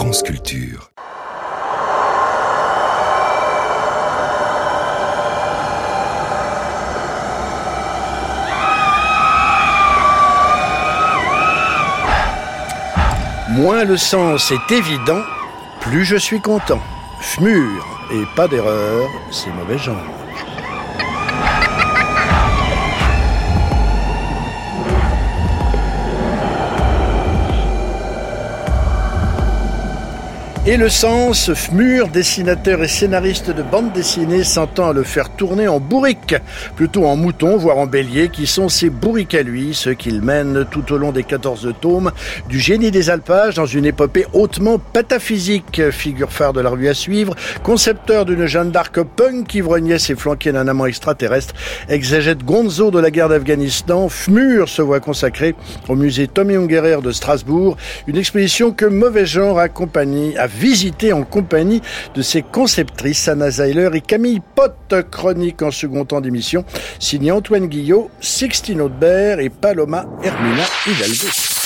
France Culture. Moins le sens est évident, plus je suis content. Fmur, et pas d'erreur, c'est mauvais genre. Et le sens, Fmur, dessinateur et scénariste de bande dessinée, s'entend à le faire tourner en bourrique, plutôt en mouton, voire en bélier, qui sont ses bourriques à lui, ceux qu'il mène tout au long des 14 tomes du Génie des Alpages, dans une épopée hautement pataphysique, figure phare de la revue à suivre, concepteur d'une Jeanne d'Arc punk, ivrognesse et flanquée d'un amant extraterrestre, exégète gonzo de la guerre d'Afghanistan, Fmur se voit consacré au musée Tommy Ungerer de Strasbourg, une expédition que Mauvais Genre accompagne à visiter en compagnie de ses conceptrices Anna Zeiler et Camille Pott, chronique en second temps d'émission, signé Antoine Guillot, Sixtine Audebert et Paloma Hermina Hidalgo.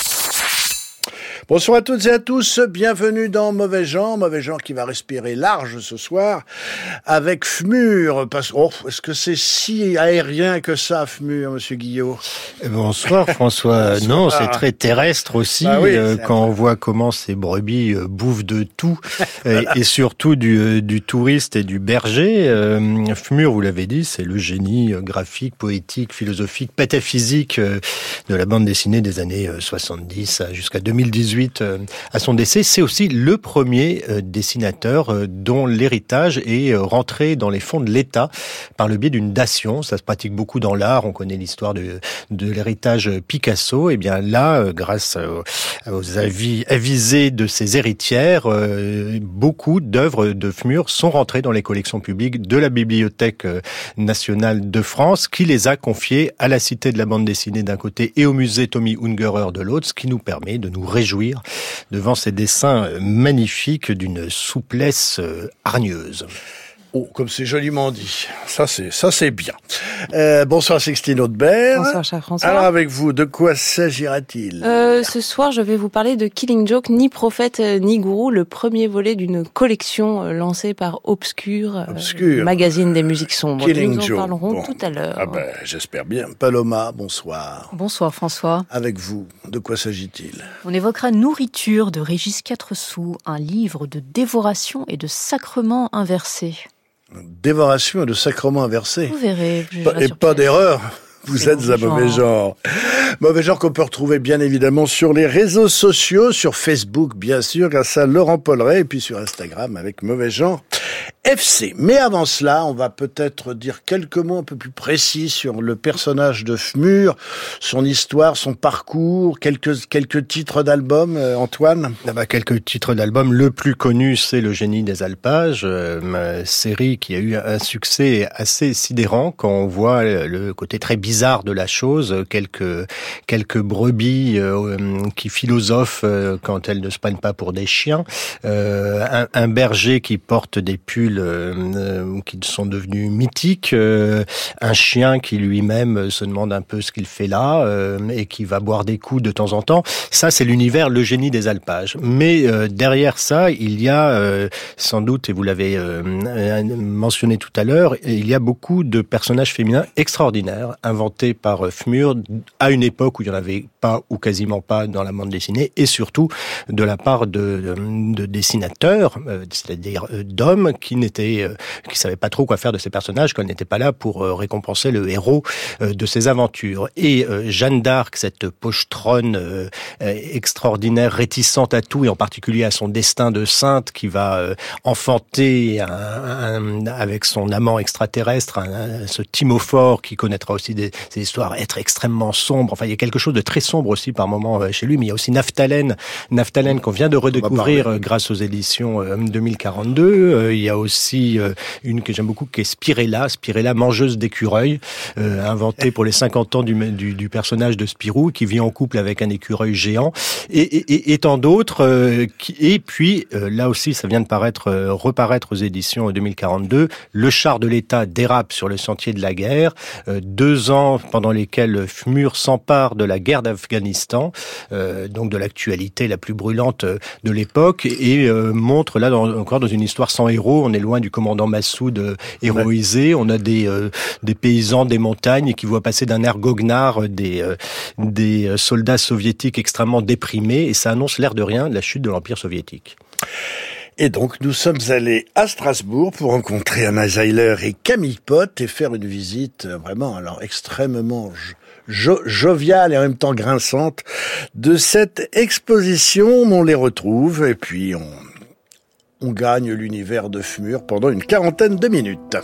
Bonsoir à toutes et à tous, bienvenue dans Mauvais Genre qui va respirer large ce soir avec Fmur. Est-ce que c'est si aérien que ça, Fmur, monsieur Guillot? Bonsoir François. Bonsoir. Non, c'est très terrestre aussi, quand on voit comment ces brebis bouffent de tout, et surtout du touriste et du berger. Fmur, vous l'avez dit, c'est le génie graphique, poétique, philosophique, pataphysique de la bande dessinée des années 70 jusqu'à 2018. À son décès, c'est aussi le premier dessinateur dont l'héritage est rentré dans les fonds de l'État par le biais d'une dation. Ça se pratique beaucoup dans l'art. On connaît l'histoire de l'héritage Picasso. Et bien là, grâce aux avisés de ses héritières, beaucoup d'œuvres de Fmur sont rentrées dans les collections publiques de la Bibliothèque nationale de France, qui les a confiées à la Cité de la bande dessinée d'un côté et au musée Tommy Ungerer de l'autre, ce qui nous permet de nous réjouir devant ces dessins magnifiques d'une souplesse hargneuse. Oh, comme c'est joliment dit. Ça c'est bien. Bonsoir Sixtine Audebert. Bonsoir cher François. Alors avec vous, de quoi s'agira-t-il? Ce soir, je vais vous parler de Killing Joke, ni prophète ni gourou, le premier volet d'une collection lancée par Obscur, magazine des musiques sombres. Killing Nous en Joke. parlerons tout à l'heure. Ah ben, j'espère bien. Paloma, bonsoir. Bonsoir François. Avec vous, de quoi s'agit-il? On évoquera Nourriture de Régis Quatreçou, un livre de dévoration et de sacrements inversés. Dévoration et de sacrements inversés. Vous verrez. Et pas d'erreur. Vous êtes à Mauvais Genre. Mauvais Genre qu'on peut retrouver bien évidemment sur les réseaux sociaux, sur Facebook bien sûr, grâce à Laurent Polleret, et puis sur Instagram avec Mauvais Genre FC. Mais avant cela, on va peut-être dire quelques mots un peu plus précis sur le personnage de Fmur, son histoire, son parcours, quelques titres d'albums, Antoine. Quelques titres d'albums. Le plus connu, c'est Le Génie des Alpages, série qui a eu un succès assez sidérant quand on voit le côté très bizarre de la chose, quelques brebis qui philosophent quand elles ne se prennent pas pour des chiens, un berger qui porte des pulls qui sont devenus mythiques, un chien qui lui-même se demande un peu ce qu'il fait là et qui va boire des coups de temps en temps. Ça, c'est l'univers Le Génie des Alpages. Mais derrière ça, il y a sans doute, et vous l'avez mentionné tout à l'heure, il y a beaucoup de personnages féminins extraordinaires inventés par Fmur à une époque où il n'y en avait pas ou quasiment pas dans la bande dessinée, et surtout de la part de dessinateurs, c'est-à-dire d'hommes qui savaient pas trop quoi faire de ces personnages, quand ils n'étaient pas là pour récompenser le héros de ses aventures. Et Jeanne d'Arc, cette pochetronne extraordinaire, réticente à tout, et en particulier à son destin de sainte, qui va enfanter avec son amant extraterrestre, ce Timophore, qui connaîtra aussi ces histoires être extrêmement sombres. Enfin, il y a quelque chose de très sombre aussi par moments chez lui, mais il y a aussi Naphtalène qu'on vient de redécouvrir grâce aux éditions 2042. Il y a aussi aussi une que j'aime beaucoup qui est Spirella mangeuse d'écureuils, inventée pour les 50 ans du personnage de Spirou, qui vit en couple avec un écureuil géant, et tant d'autres. Et puis, là aussi, ça vient de reparaître aux éditions 2042, Le char de l'État dérape sur le sentier de la guerre, 2 ans pendant lesquels FMUR s'empare de la guerre d'Afghanistan, donc de l'actualité la plus brûlante de l'époque, et montre là encore dans une histoire sans héros. On est loin du commandant Massoud héroïsé. On a des paysans des montagnes qui voient passer d'un air goguenard des soldats soviétiques extrêmement déprimés, et ça annonce l'air de rien de la chute de l'Empire soviétique. Et donc, nous sommes allés à Strasbourg pour rencontrer Anna Zeiler et Camille Pott et faire une visite vraiment extrêmement joviale et en même temps grinçante de cette exposition. On les retrouve et puis on gagne l'univers de FMUR pendant une 40aine de minutes.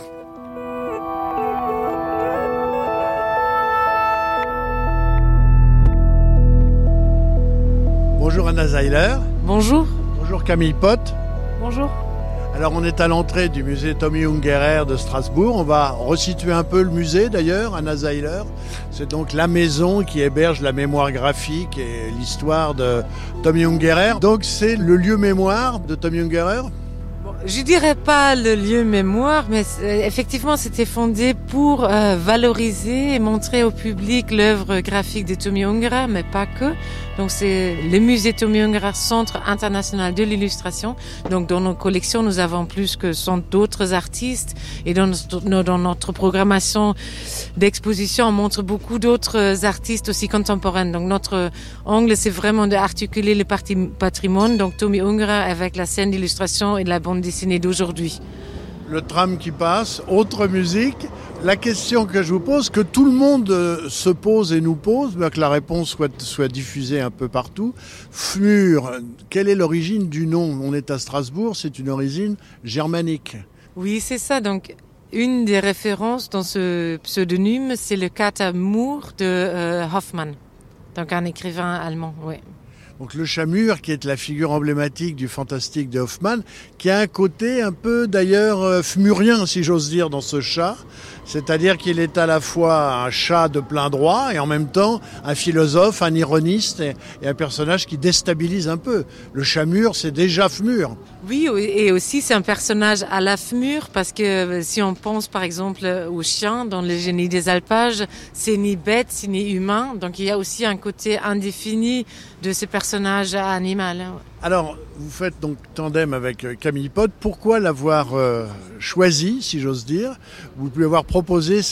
Bonjour Anna Zeiler. Bonjour. Bonjour Camille Pott. Bonjour. Alors on est à l'entrée du musée Tommy Ungerer de Strasbourg. On va resituer un peu le musée d'ailleurs, Anna Zeiler. C'est donc la maison qui héberge la mémoire graphique et l'histoire de Tommy Ungerer. Donc c'est le lieu mémoire de Tommy Ungerer. Je dirais pas le lieu mémoire, mais effectivement c'était fondé pour valoriser et montrer au public l'œuvre graphique de Tommy Ungerer, mais pas que. Donc c'est le musée Tommy Ungerer, Centre international de l'illustration. Donc dans nos collections, nous avons plus que 100 d'autres artistes, et dans notre programmation d'exposition, on montre beaucoup d'autres artistes aussi contemporains. Donc notre angle, c'est vraiment d'articuler le patrimoine, donc Tommy Ungerer avec la scène d'illustration et de la bande dessinée d'aujourd'hui. Le tram qui passe, autre musique. La question que je vous pose, que tout le monde se pose et nous pose, que la réponse soit diffusée un peu partout. FMUR, quelle est l'origine du nom ? On est à Strasbourg, c'est une origine germanique. Oui, c'est ça. Donc, une des références dans ce pseudonyme, c'est le Kater Murr de Hoffmann, donc un écrivain allemand, oui. Donc le chat mûr, qui est la figure emblématique du fantastique de Hoffmann, qui a un côté un peu d'ailleurs fmurien, si j'ose dire, dans ce chat. C'est-à-dire qu'il est à la fois un chat de plein droit et en même temps un philosophe, un ironiste et un personnage qui déstabilise un peu. Le chat mûr, c'est déjà FMUR. Oui, et aussi c'est un personnage à la FMUR, parce que si on pense par exemple au chien dans le génie des alpages, c'est ni bête, c'est ni humain. Donc il y a aussi un côté indéfini de ce personnage animal. Alors, vous faites donc tandem avec Camille Pott. Pourquoi l'avoir choisi, si j'ose dire ? Vous pouvez avoir proposé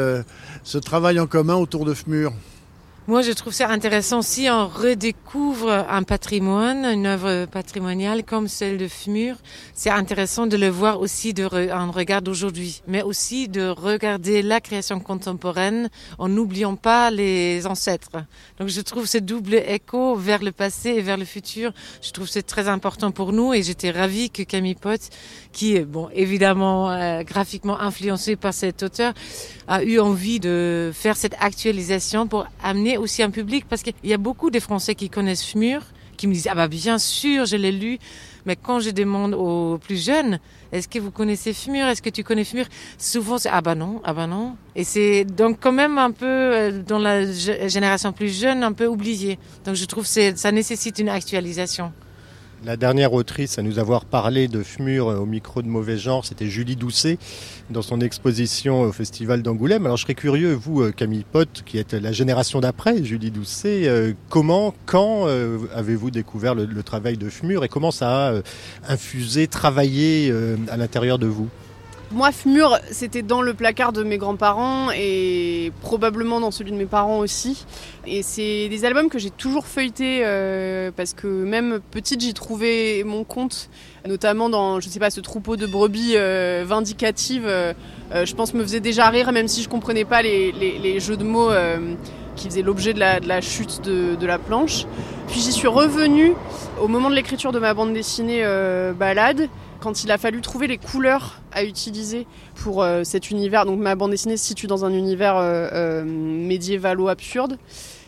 ce travail en commun autour de FMUR. Moi, je trouve ça intéressant si on redécouvre un patrimoine, une œuvre patrimoniale comme celle de FMUR. C'est intéressant de le voir aussi en regard d'aujourd'hui, mais aussi de regarder la création contemporaine en n'oubliant pas les ancêtres. Donc, je trouve ce double écho vers le passé et vers le futur. Je trouve que c'est très important pour nous, et j'étais ravie que Camille Pott, qui est évidemment graphiquement influencé par cet auteur, a eu envie de faire cette actualisation pour amener aussi un public, parce qu'il y a beaucoup de Français qui connaissent FMUR, qui me disent bien sûr, je l'ai lu, mais quand je demande aux plus jeunes, est-ce que vous connaissez FMUR, est-ce que tu connais FMUR, souvent c'est non, et c'est donc quand même un peu dans la génération plus jeune un peu oublié. Donc je trouve que ça nécessite une actualisation. La dernière autrice à nous avoir parlé de FMUR au micro de Mauvais Genre, c'était Julie Doucet, dans son exposition au Festival d'Angoulême. Alors je serais curieux, vous, Camille Pott, qui êtes la génération d'après, Julie Doucet, quand avez-vous découvert le travail de FMUR, et comment ça a infusé, travaillé à l'intérieur de vous ? Moi, FMUR, c'était dans le placard de mes grands-parents et probablement dans celui de mes parents aussi. Et c'est des albums que j'ai toujours feuilletés parce que même petite, j'y trouvais mon compte, notamment dans, ce troupeau de brebis vindicatives. Je pense me faisait déjà rire, même si je comprenais pas les jeux de mots qui faisaient l'objet de la chute de la planche. Puis j'y suis revenue au moment de l'écriture de ma bande dessinée Balade, quand il a fallu trouver les couleurs à utiliser pour cet univers. Donc ma bande dessinée se situe dans un univers médiévalo absurde.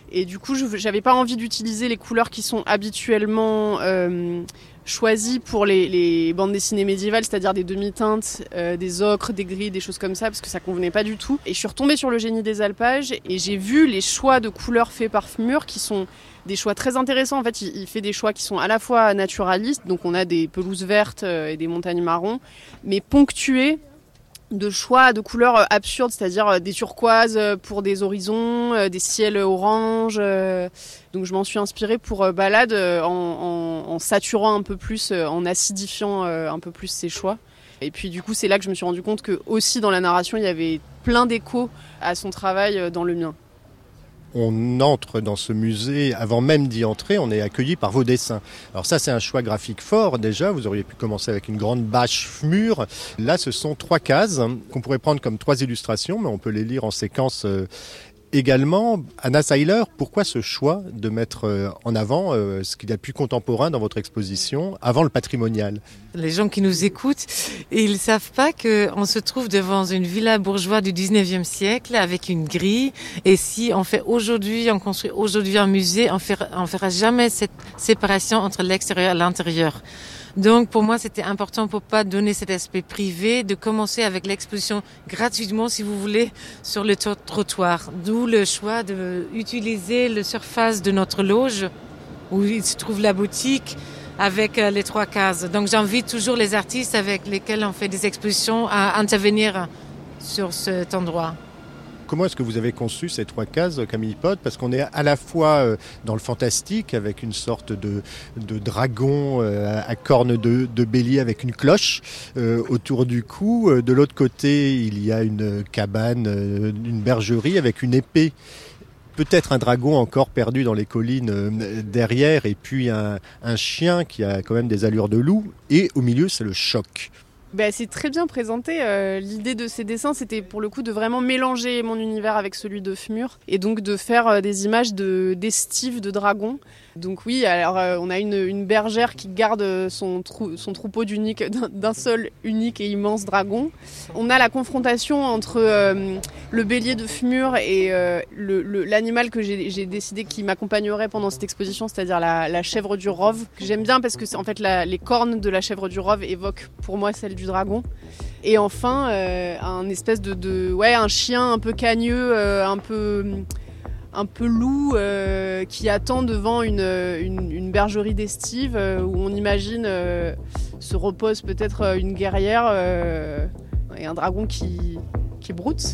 Et du coup, j'avais pas envie d'utiliser les couleurs qui sont habituellement choisies pour les bandes dessinées médiévales, c'est-à-dire des demi-teintes, des ocres, des gris, des choses comme ça, parce que ça convenait pas du tout. Et je suis retombée sur le Génie des Alpages et j'ai vu les choix de couleurs faits par Fmur qui sont des choix très intéressants. En fait, il fait des choix qui sont à la fois naturalistes, donc on a des pelouses vertes et des montagnes marron, mais ponctués de choix de couleurs absurdes, c'est-à-dire des turquoises pour des horizons, des ciels orange. Donc je m'en suis inspirée pour Balade en saturant un peu plus, en acidifiant un peu plus ces choix. Et puis du coup, c'est là que je me suis rendu compte que aussi dans la narration, il y avait plein d'échos à son travail dans le mien. On entre dans ce musée, avant même d'y entrer, on est accueilli par vos dessins. Alors ça, c'est un choix graphique fort déjà. Vous auriez pu commencer avec une grande bâche Fmur. Là, ce sont 3 cases qu'on pourrait prendre comme 3 illustrations, mais on peut les lire en séquence également. Anna Seiler, pourquoi ce choix de mettre en avant ce qu'il y a de plus contemporain dans votre exposition, avant le patrimonial ? Les gens qui nous écoutent, ils ne savent pas qu'on se trouve devant une villa bourgeoise du 19e siècle avec une grille. Et si on construit aujourd'hui un musée, on fera jamais cette séparation entre l'extérieur et l'intérieur. Donc pour moi, c'était important pour pas donner cet aspect privé, de commencer avec l'exposition gratuitement, si vous voulez, sur le trottoir. D'où le choix d'utiliser la surface de notre loge, où il se trouve la boutique, avec les 3 cases. Donc j'invite toujours les artistes avec lesquels on fait des expositions à intervenir sur cet endroit. Comment est-ce que vous avez conçu ces 3 cases, Camille Pott ? Parce qu'on est à la fois dans le fantastique, avec une sorte de dragon à cornes de bélier avec une cloche autour du cou. De l'autre côté, il y a une cabane, une bergerie avec une épée. Peut-être un dragon encore perdu dans les collines derrière, et puis un chien qui a quand même des allures de loup. Et au milieu, c'est le choc. C'est très bien présenté. L'idée de ces dessins, c'était pour le coup de vraiment mélanger mon univers avec celui de Fmur et donc de faire des images d'estives de dragons. Donc oui, alors on a une bergère qui garde son troupeau d'un seul unique et immense dragon. On a la confrontation entre le bélier de Fmur et l'animal que j'ai décidé qui m'accompagnerait pendant cette exposition, c'est-à-dire la chèvre du Rove. J'aime bien parce que en fait les cornes de la chèvre du Rove évoquent pour moi celles du dragon. Et enfin, un espèce un chien un peu cagneux, un peu loup qui attend devant une bergerie d'estive où on imagine se repose peut-être une guerrière et un dragon qui broute.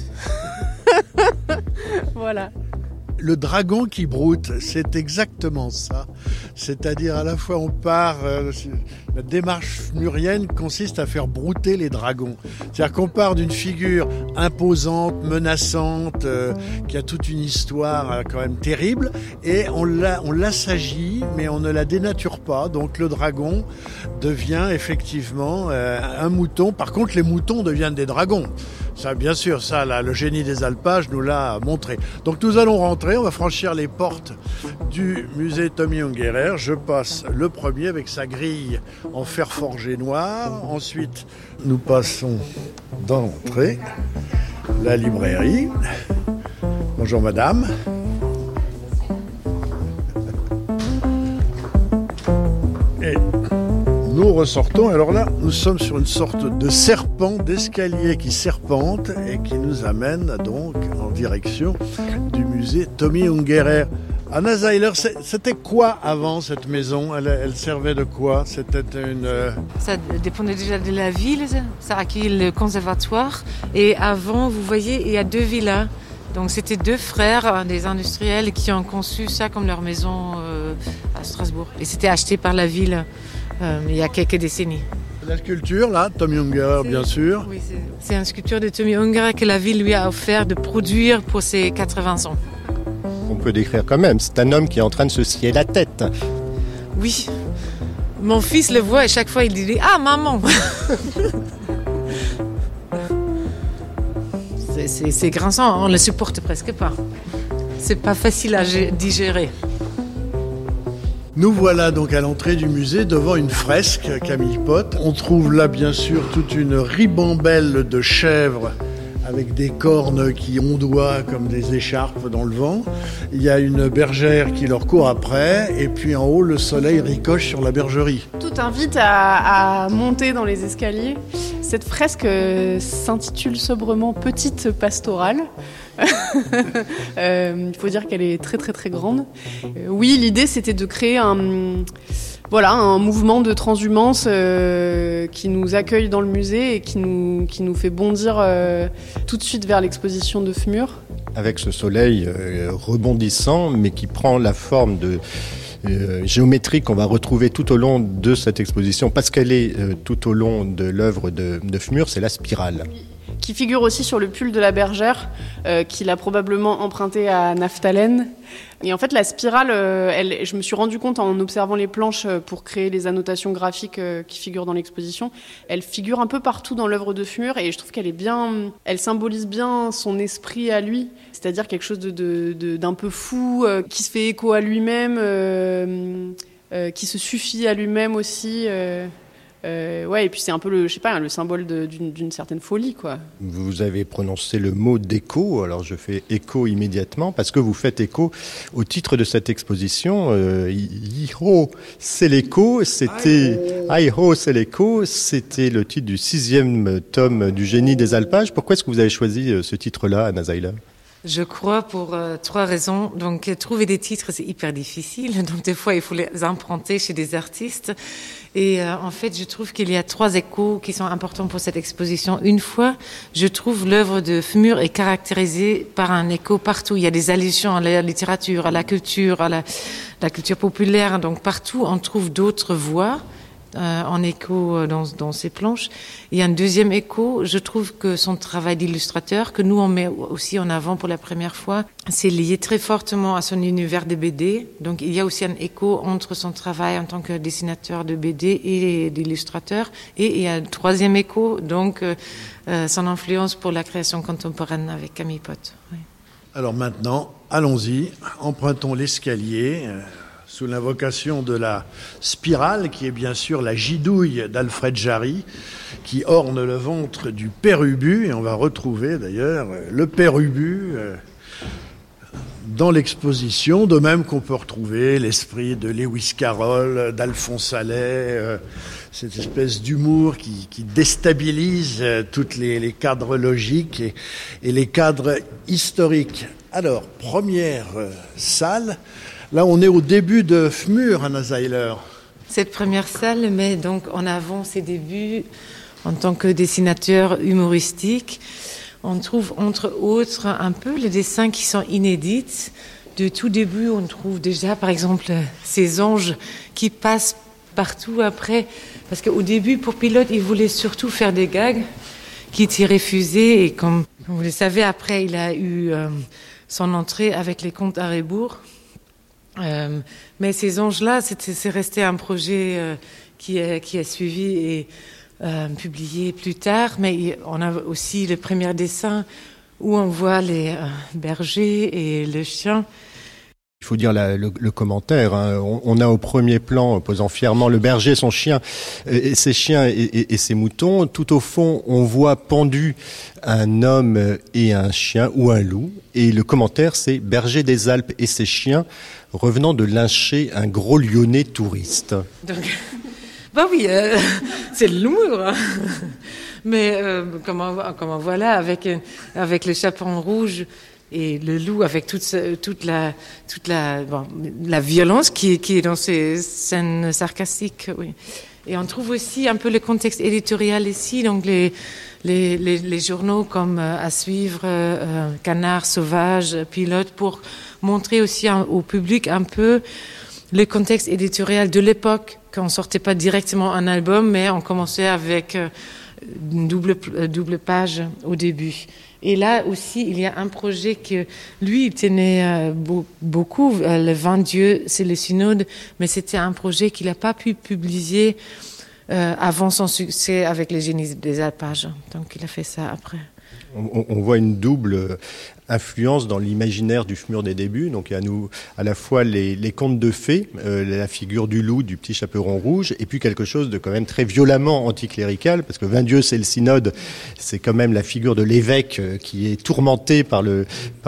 Voilà. Le dragon qui broute, c'est exactement ça. C'est-à-dire à la fois on part, la démarche fmurienne consiste à faire brouter les dragons. C'est-à-dire qu'on part d'une figure imposante, menaçante, qui a toute une histoire quand même terrible, et on l'assagit, mais on ne la dénature pas. Donc le dragon devient effectivement un mouton. Par contre, les moutons deviennent des dragons. Ça, bien sûr, ça, là, le Génie des Alpages nous l'a montré. Donc nous allons rentrer, on va franchir les portes du musée Tommy Ungerer. Je passe le premier avec sa grille en fer forgé noir. Ensuite, nous passons dans l'entrée, la librairie. Bonjour madame. Et nous ressortons, alors là, nous sommes sur une sorte de serpent, d'escalier qui serpente et qui nous amène donc en direction du musée Tommy Ungerer. Anna Seiler, c'était quoi avant cette maison ? Elle servait de quoi ? C'était Ça dépendait déjà de la ville, ça accueillait le conservatoire. Et avant, vous voyez, il y a 2 villas. Donc c'était 2 frères, des industriels, qui ont conçu ça comme leur maison à Strasbourg. Et c'était acheté par la ville. Il y a quelques décennies. La sculpture, là, Tommy Ungerer, bien sûr. Oui, c'est une sculpture de Tommy Ungerer que la ville lui a offert de produire pour ses 80 ans. On peut décrire quand même, c'est un homme qui est en train de se scier la tête. Oui. Mon fils le voit et chaque fois il dit « Ah, maman !» C'est grinçant, on ne le supporte presque pas. C'est pas facile à digérer. Nous voilà donc à l'entrée du musée devant une fresque, Camille Pott. On trouve là bien sûr toute une ribambelle de chèvres avec des cornes qui ondoient comme des écharpes dans le vent. Il y a une bergère qui leur court après, et puis en haut, le soleil ricoche sur la bergerie. Tout invite à monter dans les escaliers. Cette fresque s'intitule sobrement Petite pastorale. Il faut dire qu'elle est très très très grande. Oui, l'idée c'était de créer un mouvement de transhumance qui nous accueille dans le musée et qui nous fait bondir tout de suite vers l'exposition de Fmur. Avec ce soleil rebondissant, mais qui prend la forme de géométrie qu'on va retrouver tout au long de cette exposition, parce qu'elle est tout au long de l'œuvre de Fmur, c'est la spirale. Qui figure aussi sur le pull de la bergère, qu'il a probablement emprunté à Naphtalène. Et en fait, la spirale, je me suis rendu compte en observant les planches pour créer les annotations graphiques qui figurent dans l'exposition, elle figure un peu partout dans l'œuvre de Fmur et je trouve elle symbolise bien son esprit à lui, c'est-à-dire quelque chose d'un peu fou, qui se fait écho à lui-même, qui se suffit à lui-même aussi. Et puis c'est un peu le symbole d'une certaine folie, quoi. Vous avez prononcé le mot d'écho, alors je fais écho immédiatement parce que vous faites écho au titre de cette exposition. Hi-ho, c'est l'écho, c'était Hi-ho, c'est l'écho, c'était le titre du 6e tome du Génie des Alpages. Pourquoi est-ce que vous avez choisi ce titre-là, Anna Seiler ? Je crois pour 3 raisons. Donc, trouver des titres, c'est hyper difficile. Donc, des fois, il faut les emprunter chez des artistes. Et en fait, je trouve qu'il y a 3 échos qui sont importants pour cette exposition. Une fois, je trouve l'œuvre de Fmur est caractérisée par un écho partout. Il y a des allusions à la littérature, à la culture, à la culture populaire. Donc, partout, on trouve d'autres voix en écho dans ces planches. Il y a un deuxième écho, je trouve que son travail d'illustrateur, que nous on met aussi en avant pour la première fois, c'est lié très fortement à son univers de BD. Donc il y a aussi un écho entre son travail en tant que dessinateur de BD et d'illustrateur. Et il y a un troisième écho, donc son influence pour la création contemporaine avec Camille Pott. Oui. Alors maintenant, allons-y, empruntons l'escalier. Sous l'invocation de la spirale, qui est bien sûr la gidouille d'Alfred Jarry, qui orne le ventre du Père Ubu, et on va retrouver d'ailleurs le Père Ubu dans l'exposition, de même qu'on peut retrouver l'esprit de Lewis Carroll, d'Alphonse Allais, cette espèce d'humour qui déstabilise toutes les cadres logiques et les cadres historiques. Alors, première salle. Là, on est au début de Fmur, Anna Seiler. Cette première salle met donc en avant ses débuts en tant que dessinateur humoristique. On trouve entre autres un peu les dessins qui sont inédits. De tout début, on trouve déjà, par exemple, ces anges qui passent partout après. Parce qu'au début, pour Pilote, il voulait surtout faire des gags qui étaient refusés. Et comme vous le savez, après, il a eu son entrée avec les contes à rebours. Mais ces anges-là, c'est resté un projet qui a suivi et publié plus tard. Mais on a aussi le premier dessin où on voit les bergers et le chien. Il faut dire le commentaire. Hein. On a au premier plan, posant fièrement le berger, son chien, et ses chiens et ses moutons. Tout au fond, on voit pendu un homme et un chien ou un loup. Et le commentaire, c'est berger des Alpes et ses chiens revenant de lyncher un gros lyonnais touriste. Donc, bah oui, c'est de l'humour. Hein. Mais comme on voit là, avec le chaperon rouge. Et le loup avec toute la violence qui est dans ces scènes sarcastiques, oui. Et on trouve aussi un peu le contexte éditorial ici, donc les journaux comme À Suivre, Canard Sauvage, Pilote, pour montrer aussi au public un peu le contexte éditorial de l'époque, qu'on sortait pas directement un album, mais on commençait avec une double page au début. Et là aussi, il y a un projet que lui, il tenait beaucoup. Le 20 Dieu, c'est le synode, mais c'était un projet qu'il n'a pas pu publier avant son succès avec les Génies des Alpages. Donc, il a fait ça après. On voit une double influence dans l'imaginaire du FMUR des débuts. Donc il y a à la fois les contes de fées, la figure du loup, du petit chaperon rouge, et puis quelque chose de quand même très violemment anticlérical, parce que 20 Dieu c'est le synode, c'est quand même la figure de l'évêque qui est tourmenté par le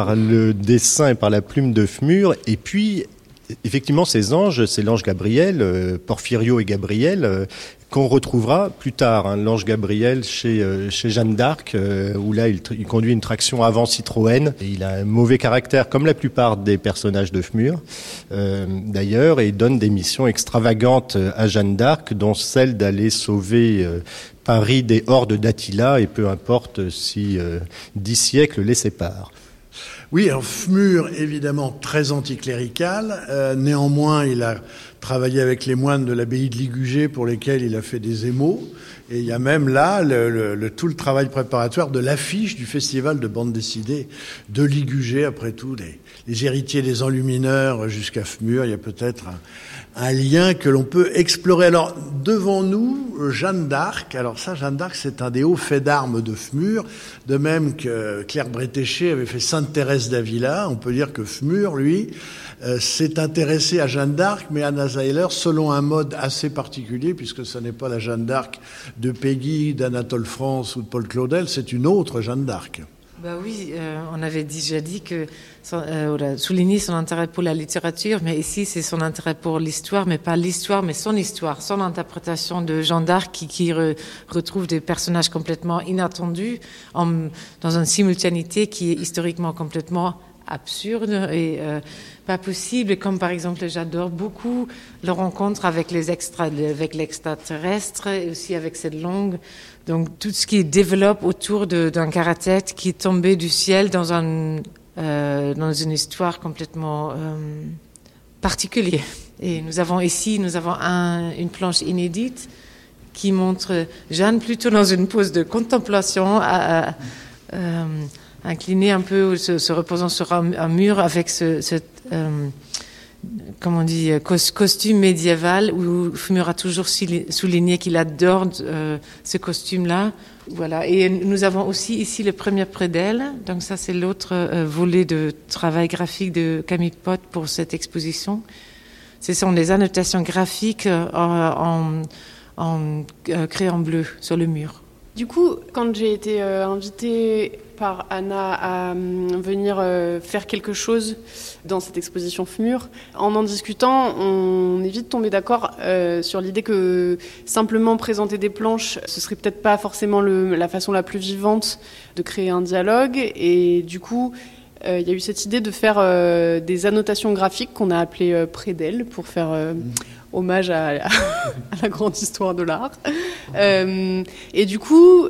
dessin et par la plume de FMUR. Et puis effectivement, ces anges, c'est l'ange Gabriel, Porphyrio et Gabriel, qu'on retrouvera plus tard. L'ange Gabriel chez Jeanne d'Arc, où là, il conduit une traction avant Citroën. Et il a un mauvais caractère, comme la plupart des personnages de FMUR, d'ailleurs, et il donne des missions extravagantes à Jeanne d'Arc, dont celle d'aller sauver Paris des hordes d'Attila, et peu importe si 10 siècles les séparent. Oui, alors FMUR, évidemment, très anticlérical. Néanmoins, il a travaillé avec les moines de l'abbaye de Ligugé pour lesquels il a fait des émaux. Et il y a même là tout le travail préparatoire de l'affiche du festival de bande dessinée de Ligugé. Après tout, les héritiers des enlumineurs jusqu'à FMUR, il y a peut-être un lien que l'on peut explorer. Alors, devant nous, Jeanne d'Arc. Alors ça, Jeanne d'Arc, c'est un des hauts faits d'armes de FMUR, de même que Claire Bretéché avait fait Sainte-Thérèse d'Avila. On peut dire que FMUR, lui, s'est intéressé à Jeanne d'Arc, mais Anna Seiler, selon un mode assez particulier, puisque ce n'est pas la Jeanne d'Arc de Peggy, d'Anatole France ou de Paul Claudel, c'est une autre Jeanne d'Arc. Bah oui, on avait déjà dit que souligné son intérêt pour la littérature, mais ici c'est son intérêt pour l'histoire, mais pas l'histoire, mais son histoire, son interprétation de Jeanne d'Arc qui retrouve des personnages complètement inattendus dans une simultanéité qui est historiquement complètement absurde et pas possible. Comme par exemple, j'adore beaucoup le rencontre avec l'extraterrestre et aussi avec cette langue. Donc tout ce qui développe autour d'un karaté qui est tombé du ciel dans une histoire complètement particulière. Et nous avons une planche inédite qui montre Jeanne plutôt dans une pose de contemplation, inclinée un peu, se reposant sur un mur avec costume médiéval où FMUR a toujours souligné qu'il adore ce costume-là. Voilà. Et nous avons aussi ici le premier Prédel. Donc ça, c'est l'autre volet de travail graphique de Camille Pot pour cette exposition. Ce sont des annotations graphiques en crayon bleu sur le mur. Du coup, quand j'ai été invitée par Anna à venir faire quelque chose dans cette exposition FMUR, en discutant, on est vite tombé d'accord sur l'idée que simplement présenter des planches, ce serait peut-être pas forcément la façon la plus vivante de créer un dialogue. Et du coup, il y a eu cette idée de faire des annotations graphiques qu'on a appelées Prédel pour faire hommage à la grande histoire de l'art. Et du coup,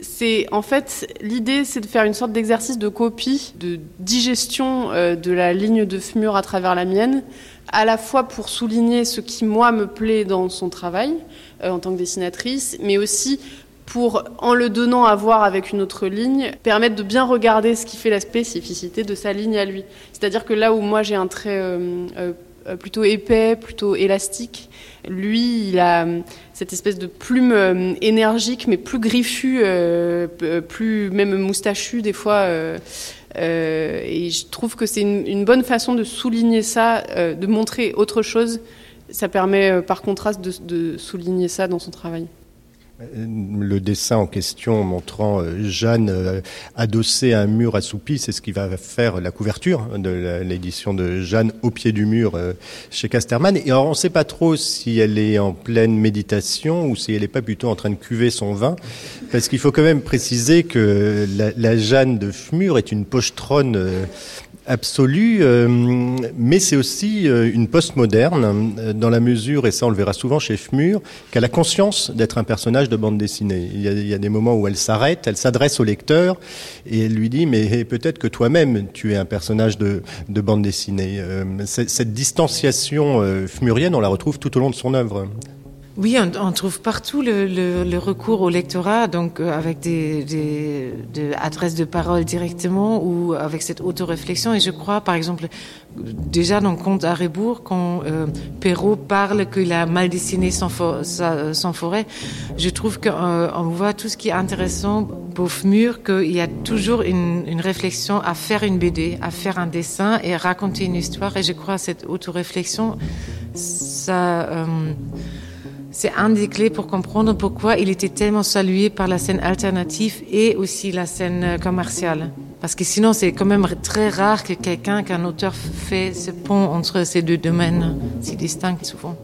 l'idée, c'est de faire une sorte d'exercice de copie, de digestion de la ligne de FMUR à travers la mienne, à la fois pour souligner ce qui, moi, me plaît dans son travail en tant que dessinatrice, mais aussi pour, en le donnant à voir avec une autre ligne, permettre de bien regarder ce qui fait la spécificité de sa ligne à lui. C'est-à-dire que là où moi j'ai un trait plutôt épais, plutôt élastique, lui il a cette espèce de plume énergique mais plus griffue, plus même moustachue des fois. Et je trouve que c'est une bonne façon de souligner ça, de montrer autre chose. Ça permet par contraste de souligner ça dans son travail. Le dessin en question montrant Jeanne adossée à un mur assoupi, c'est ce qui va faire la couverture de l'édition de Jeanne au pied du mur chez Casterman. Et alors, on ne sait pas trop si elle est en pleine méditation ou si elle n'est pas plutôt en train de cuver son vin, parce qu'il faut quand même préciser que la Jeanne de FMUR est une pochetronne absolue, mais c'est aussi une postmoderne dans la mesure, et ça on le verra souvent chez FMUR, qu'elle a conscience d'être un personnage de bande dessinée. Il y a des moments où elle s'arrête, elle s'adresse au lecteur et elle lui dit mais peut-être que toi-même tu es un personnage de bande dessinée. Cette distanciation fmurienne, on la retrouve tout au long de son œuvre. Oui, on trouve partout le recours au lectorat, donc avec des adresses de parole directement ou avec cette autoréflexion. Et je crois, par exemple, déjà dans le conte à rebours, quand Perrault parle qu'il a mal dessiné son forêt, je trouve qu'on voit tout ce qui est intéressant pour Fmur, qu'il y a toujours une réflexion à faire une BD, à faire un dessin et à raconter une histoire. Et je crois que cette autoréflexion, ça... c'est un des clés pour comprendre pourquoi il était tellement salué par la scène alternative et aussi la scène commerciale. Parce que sinon, c'est quand même très rare qu'un auteur fait ce pont entre ces deux domaines si distincts souvent.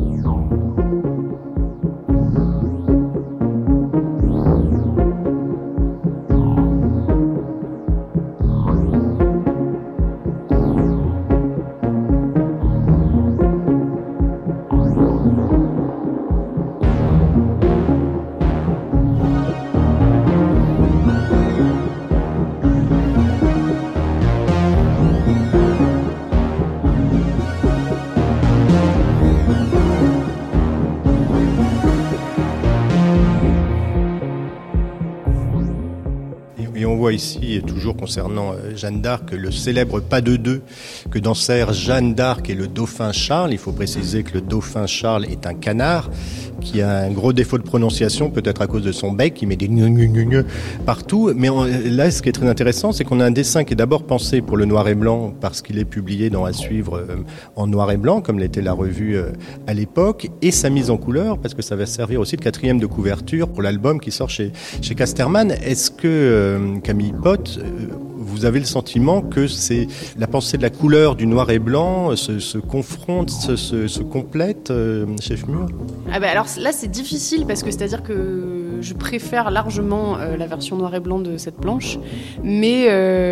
Ici, toujours concernant Jeanne d'Arc, le célèbre pas de deux que dansèrent Jeanne d'Arc et le dauphin Charles. Il faut préciser que le dauphin Charles est un canard qui a un gros défaut de prononciation, peut-être à cause de son bec, il met des gnu partout. Mais là, ce qui est très intéressant, c'est qu'on a un dessin qui est d'abord pensé pour le noir et blanc, parce qu'il est publié dans À suivre en noir et blanc, comme l'était la revue à l'époque, et sa mise en couleur, parce que ça va servir aussi de 4e de couverture pour l'album qui sort chez Casterman. Est-ce que, Camille Pott, vous avez le sentiment que c'est la pensée de la couleur du noir et blanc se confronte, se complète chez Fmur? Alors là, c'est difficile parce que c'est-à-dire que je préfère largement la version noir et blanc de cette planche, mais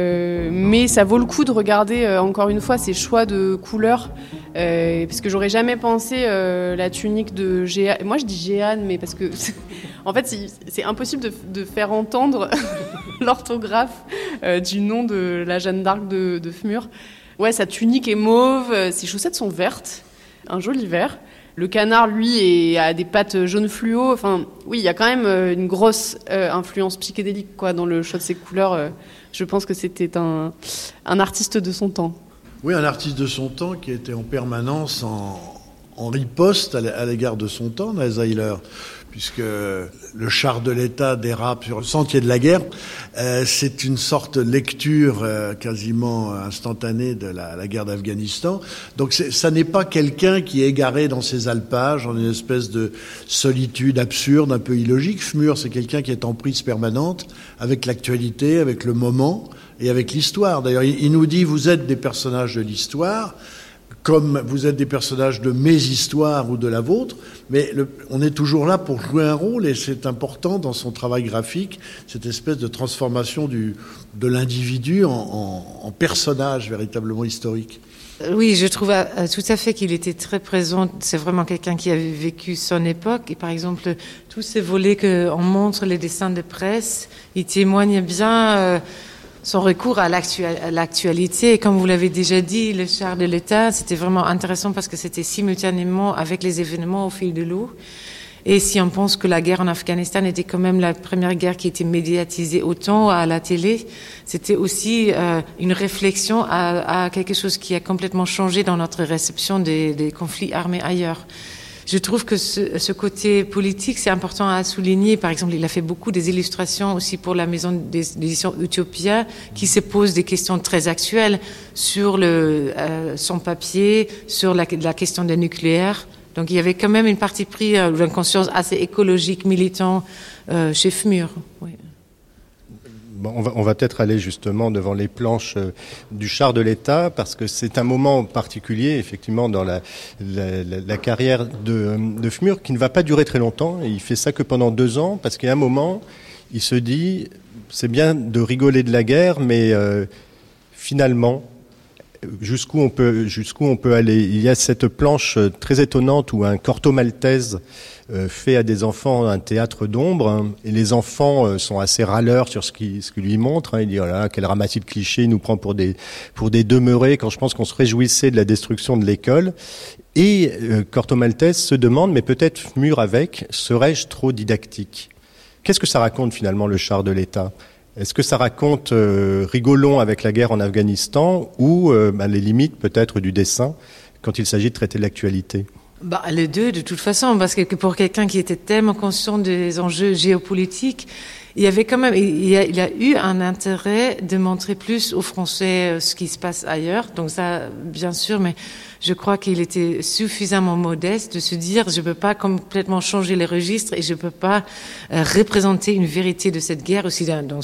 ça vaut le coup de regarder encore une fois ces choix de couleurs, parce que j'aurais jamais pensé la tunique de Jeanne. Moi, je dis Jeanne, mais parce que en fait, c'est impossible de faire entendre l'orthographe du nom de la Jeanne d'Arc de Fmur. Ouais, sa tunique est mauve, ses chaussettes sont vertes, un joli vert. Le canard, lui, a des pattes jaune fluo. Enfin, oui, il y a quand même une grosse influence psychédélique dans le choix de ces couleurs. Je pense que c'était un artiste de son temps. Oui, un artiste de son temps qui était en permanence en riposte à l'égard de son temps, Naesheiler, puisque le char de l'État dérape sur le sentier de la guerre. C'est une sorte de lecture quasiment instantanée de la guerre d'Afghanistan. Donc ça n'est pas quelqu'un qui est égaré dans ses alpages, en une espèce de solitude absurde, un peu illogique. Fmur, c'est quelqu'un qui est en prise permanente avec l'actualité, avec le moment et avec l'histoire. D'ailleurs, il nous dit « Vous êtes des personnages de l'histoire ». Comme vous êtes des personnages de mes histoires ou de la vôtre, mais on est toujours là pour jouer un rôle, et c'est important dans son travail graphique, cette espèce de transformation de l'individu en personnage véritablement historique. Oui, je trouve tout à fait qu'il était très présent. C'est vraiment quelqu'un qui avait vécu son époque. Et par exemple, tous ces volets qu'on montre, les dessins de presse, ils témoignent bien... son recours à l'actualité. Et comme vous l'avez déjà dit, le char de l'État, c'était vraiment intéressant parce que c'était simultanément avec les événements au fil de l'eau. Et si on pense que la guerre en Afghanistan était quand même la première guerre qui était médiatisée autant à la télé, c'était aussi une réflexion à quelque chose qui a complètement changé dans notre réception des conflits armés ailleurs. Je trouve que ce côté politique, c'est important à souligner. Par exemple, il a fait beaucoup des illustrations aussi pour la maison d'édition Utopia, qui se pose des questions très actuelles sur son papier, sur la question du nucléaire. Donc il y avait quand même une partie prise d'une conscience assez écologique, militant chez Fmur. Oui. Bon, on va peut-être aller justement devant les planches du char de l'État, parce que c'est un moment particulier, effectivement, dans la carrière de Fmur, qui ne va pas durer très longtemps. Et il fait ça que pendant 2 ans, parce qu'à un moment, il se dit, c'est bien de rigoler de la guerre, mais finalement, jusqu'où on peut aller. Il y a cette planche très étonnante où un Corto Maltese fait à des enfants un théâtre d'ombre, hein, et les enfants sont assez râleurs sur ce qu'il lui montre. Hein. Il dit oh là, quel ramassis de clichés, il nous prend pour des demeurés, quand je pense qu'on se réjouissait de la destruction de l'école. Et Corto Maltese se demande, mais peut-être Fmur avec, serais-je trop didactique ? Qu'est-ce que ça raconte finalement le char de l'État ? Est-ce que ça raconte rigolon avec la guerre en Afghanistan ou les limites peut-être du dessin quand il s'agit de traiter de l'actualité ? Les deux, de toute façon, parce que pour quelqu'un qui était tellement conscient des enjeux géopolitiques, il y avait quand même, il a eu un intérêt de montrer plus aux Français ce qui se passe ailleurs. Donc ça, bien sûr, mais je crois qu'il était suffisamment modeste de se dire, je peux pas complètement changer les registres et je peux pas représenter une vérité de cette guerre aussi dans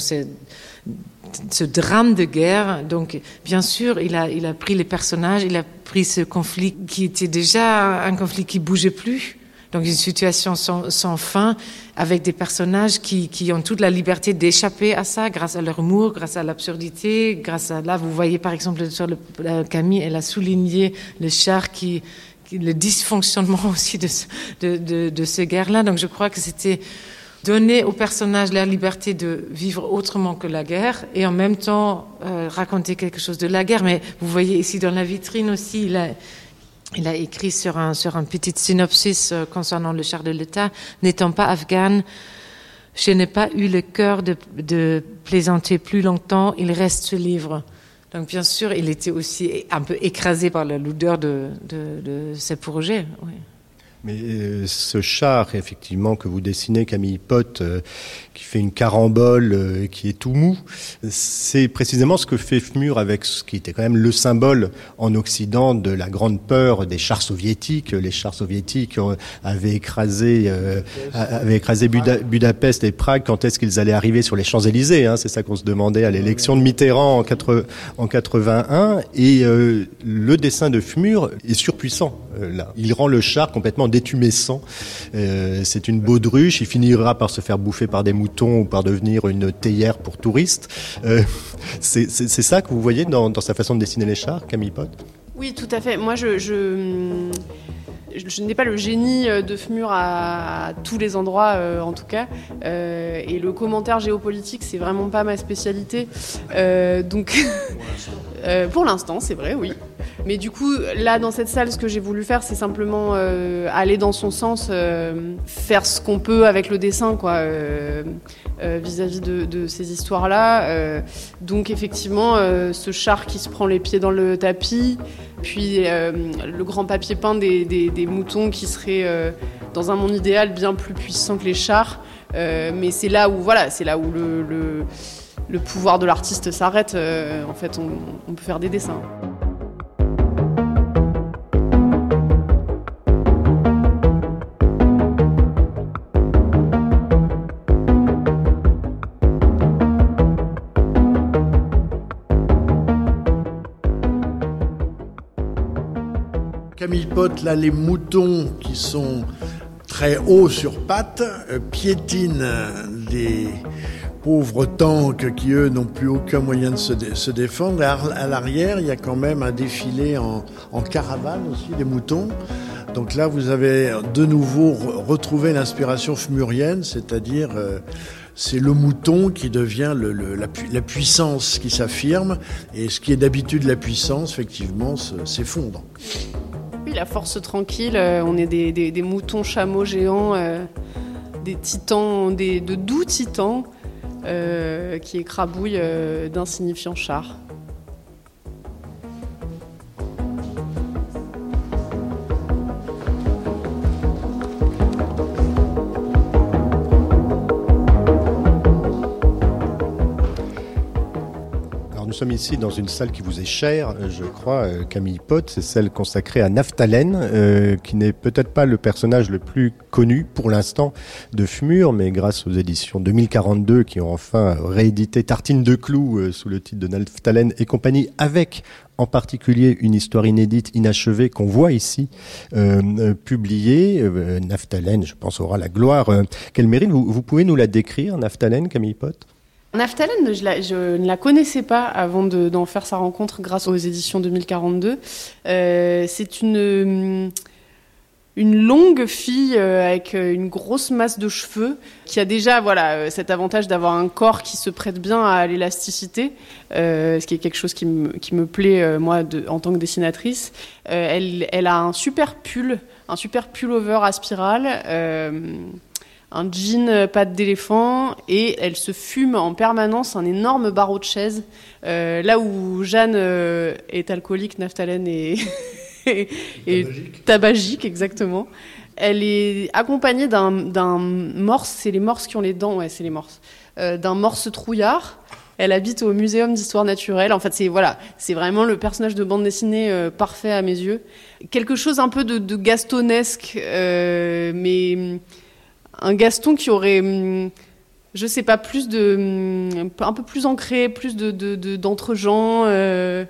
ce drame de guerre. Donc, bien sûr, il a pris les personnages, il a pris ce conflit qui était déjà un conflit qui bougeait plus. Donc, une situation sans fin, avec des personnages qui ont toute la liberté d'échapper à ça, grâce à leur humour, grâce à l'absurdité, grâce à, là, vous voyez, par exemple, sur Camille, elle a souligné le char le dysfonctionnement aussi de ce guerre-là. Donc, je crois que c'était donner aux personnages la liberté de vivre autrement que la guerre et en même temps raconter quelque chose de la guerre. Mais vous voyez ici dans la vitrine aussi, il a écrit sur un petit synopsis concernant le char de l'État, n'étant pas afghane, je n'ai pas eu le cœur de plaisanter plus longtemps, il reste ce livre. Donc bien sûr, il était aussi un peu écrasé par la lourdeur de ces projets. Oui. Mais ce char, effectivement, que vous dessinez, Camille Pott, qui fait une carambole, qui est tout mou, c'est précisément ce que fait Fmur avec ce qui était quand même le symbole en Occident de la grande peur des chars soviétiques. Les chars soviétiques avaient écrasé Budapest et Prague. Quand est-ce qu'ils allaient arriver sur les Champs-Élysées, hein? C'est ça qu'on se demandait à l'élection de Mitterrand en 81. Et le dessin de Fmur est surpuissant. Là, il rend le char complètement détumescent. C'est une baudruche. Il finira par se faire bouffer par des moutons ou par devenir une théière pour touristes. C'est ça que vous voyez dans sa façon de dessiner les chars, Camille Pott ? Oui, tout à fait. Moi, je n'ai pas le génie de Fmur à tous les endroits, en tout cas. Et le commentaire géopolitique, c'est vraiment pas ma spécialité. Donc, pour l'instant, c'est vrai, oui. Mais du coup, là, dans cette salle, ce que j'ai voulu faire, c'est simplement aller dans son sens, faire ce qu'on peut avec le dessin, quoi, vis-à-vis de ces histoires-là. Donc, effectivement, ce char qui se prend les pieds dans le tapis, puis le grand papier peint des moutons qui seraient, dans un monde idéal, bien plus puissants que les chars. Mais c'est là où le pouvoir de l'artiste s'arrête. En fait, on peut faire des dessins. Camille Pott, là, les moutons qui sont très hauts sur pattes piétinent les pauvres tanks qui, eux, n'ont plus aucun moyen de se défendre. Et à l'arrière, il y a quand même un défilé en caravane aussi, des moutons. Donc là, vous avez de nouveau retrouvé l'inspiration fmurienne, c'est-à-dire c'est le mouton qui devient la puissance qui s'affirme, et ce qui est d'habitude la puissance, effectivement, s'effondre. Oui, la force tranquille, on est des moutons chameaux géants, des titans, de doux titans qui écrabouillent d'insignifiants chars. Nous sommes ici dans une salle qui vous est chère, je crois, Camille Pott. C'est celle consacrée à Naphtalène, qui n'est peut-être pas le personnage le plus connu pour l'instant de Fmur, mais grâce aux éditions 2042 qui ont enfin réédité Tartine de clous sous le titre de Naphtalène et compagnie, avec en particulier une histoire inédite, inachevée, qu'on voit ici publiée. Naphtalène, je pense, aura la gloire qu'elle mérite. Vous pouvez nous la décrire, Naphtalène, Camille Pott ? Naftalen, je ne la connaissais pas avant d'en faire sa rencontre grâce aux éditions 2042. C'est une longue fille avec une grosse masse de cheveux qui a déjà cet avantage d'avoir un corps qui se prête bien à l'élasticité, ce qui est quelque chose qui me plaît moi en tant que dessinatrice. Elle a un super pullover à spirale, un jean pattes d'éléphant, et elle se fume en permanence un énorme barreau de chaise. Là où Jeanne est alcoolique, Naftalen est tabagique, exactement. Elle est accompagnée d'un morse, c'est les morses qui ont les dents, ouais, c'est les morses, d'un morse trouillard. Elle habite au Muséum d'Histoire Naturelle. En fait, c'est vraiment le personnage de bande dessinée parfait à mes yeux. Quelque chose un peu de gastonesque, mais un Gaston qui aurait, je sais pas, un peu plus ancré, plus d'entre-gens. Elle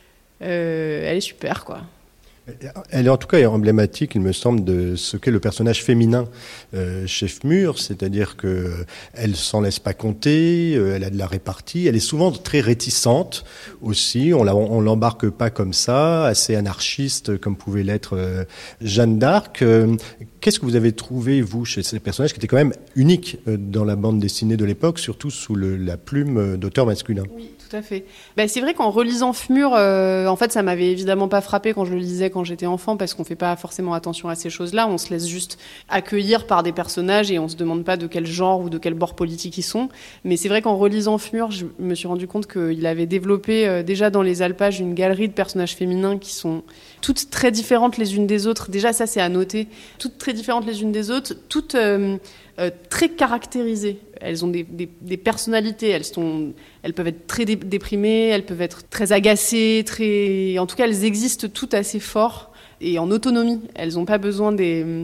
est super, quoi. Elle est en tout cas emblématique, il me semble, de ce qu'est le personnage féminin chez Fmur, c'est-à-dire qu'elle s'en laisse pas compter, elle a de la répartie, elle est souvent très réticente aussi, on l'embarque pas comme ça, assez anarchiste comme pouvait l'être Jeanne d'Arc. Qu'est-ce que vous avez trouvé, vous, chez ces personnages qui étaient quand même uniques dans la bande dessinée de l'époque, surtout sous la plume d'auteurs masculins? Oui, tout à fait. C'est vrai qu'en relisant Fmur, en fait, ça m'avait évidemment pas frappé quand je le lisais quand j'étais enfant, parce qu'on fait pas forcément attention à ces choses-là, on se laisse juste accueillir par des personnages et on se demande pas de quel genre ou de quel bord politique ils sont. Mais c'est vrai qu'en relisant Fmur, je me suis rendu compte qu'il avait développé déjà dans les alpages une galerie de personnages féminins qui sont toutes très différentes les unes des autres. Déjà, ça, c'est à noter. Toutes très différentes les unes des autres, toutes très caractérisées. Elles ont des personnalités. Elles peuvent être très déprimées, elles peuvent être très agacées, en tout cas, elles existent toutes assez fort et en autonomie. Elles n'ont pas besoin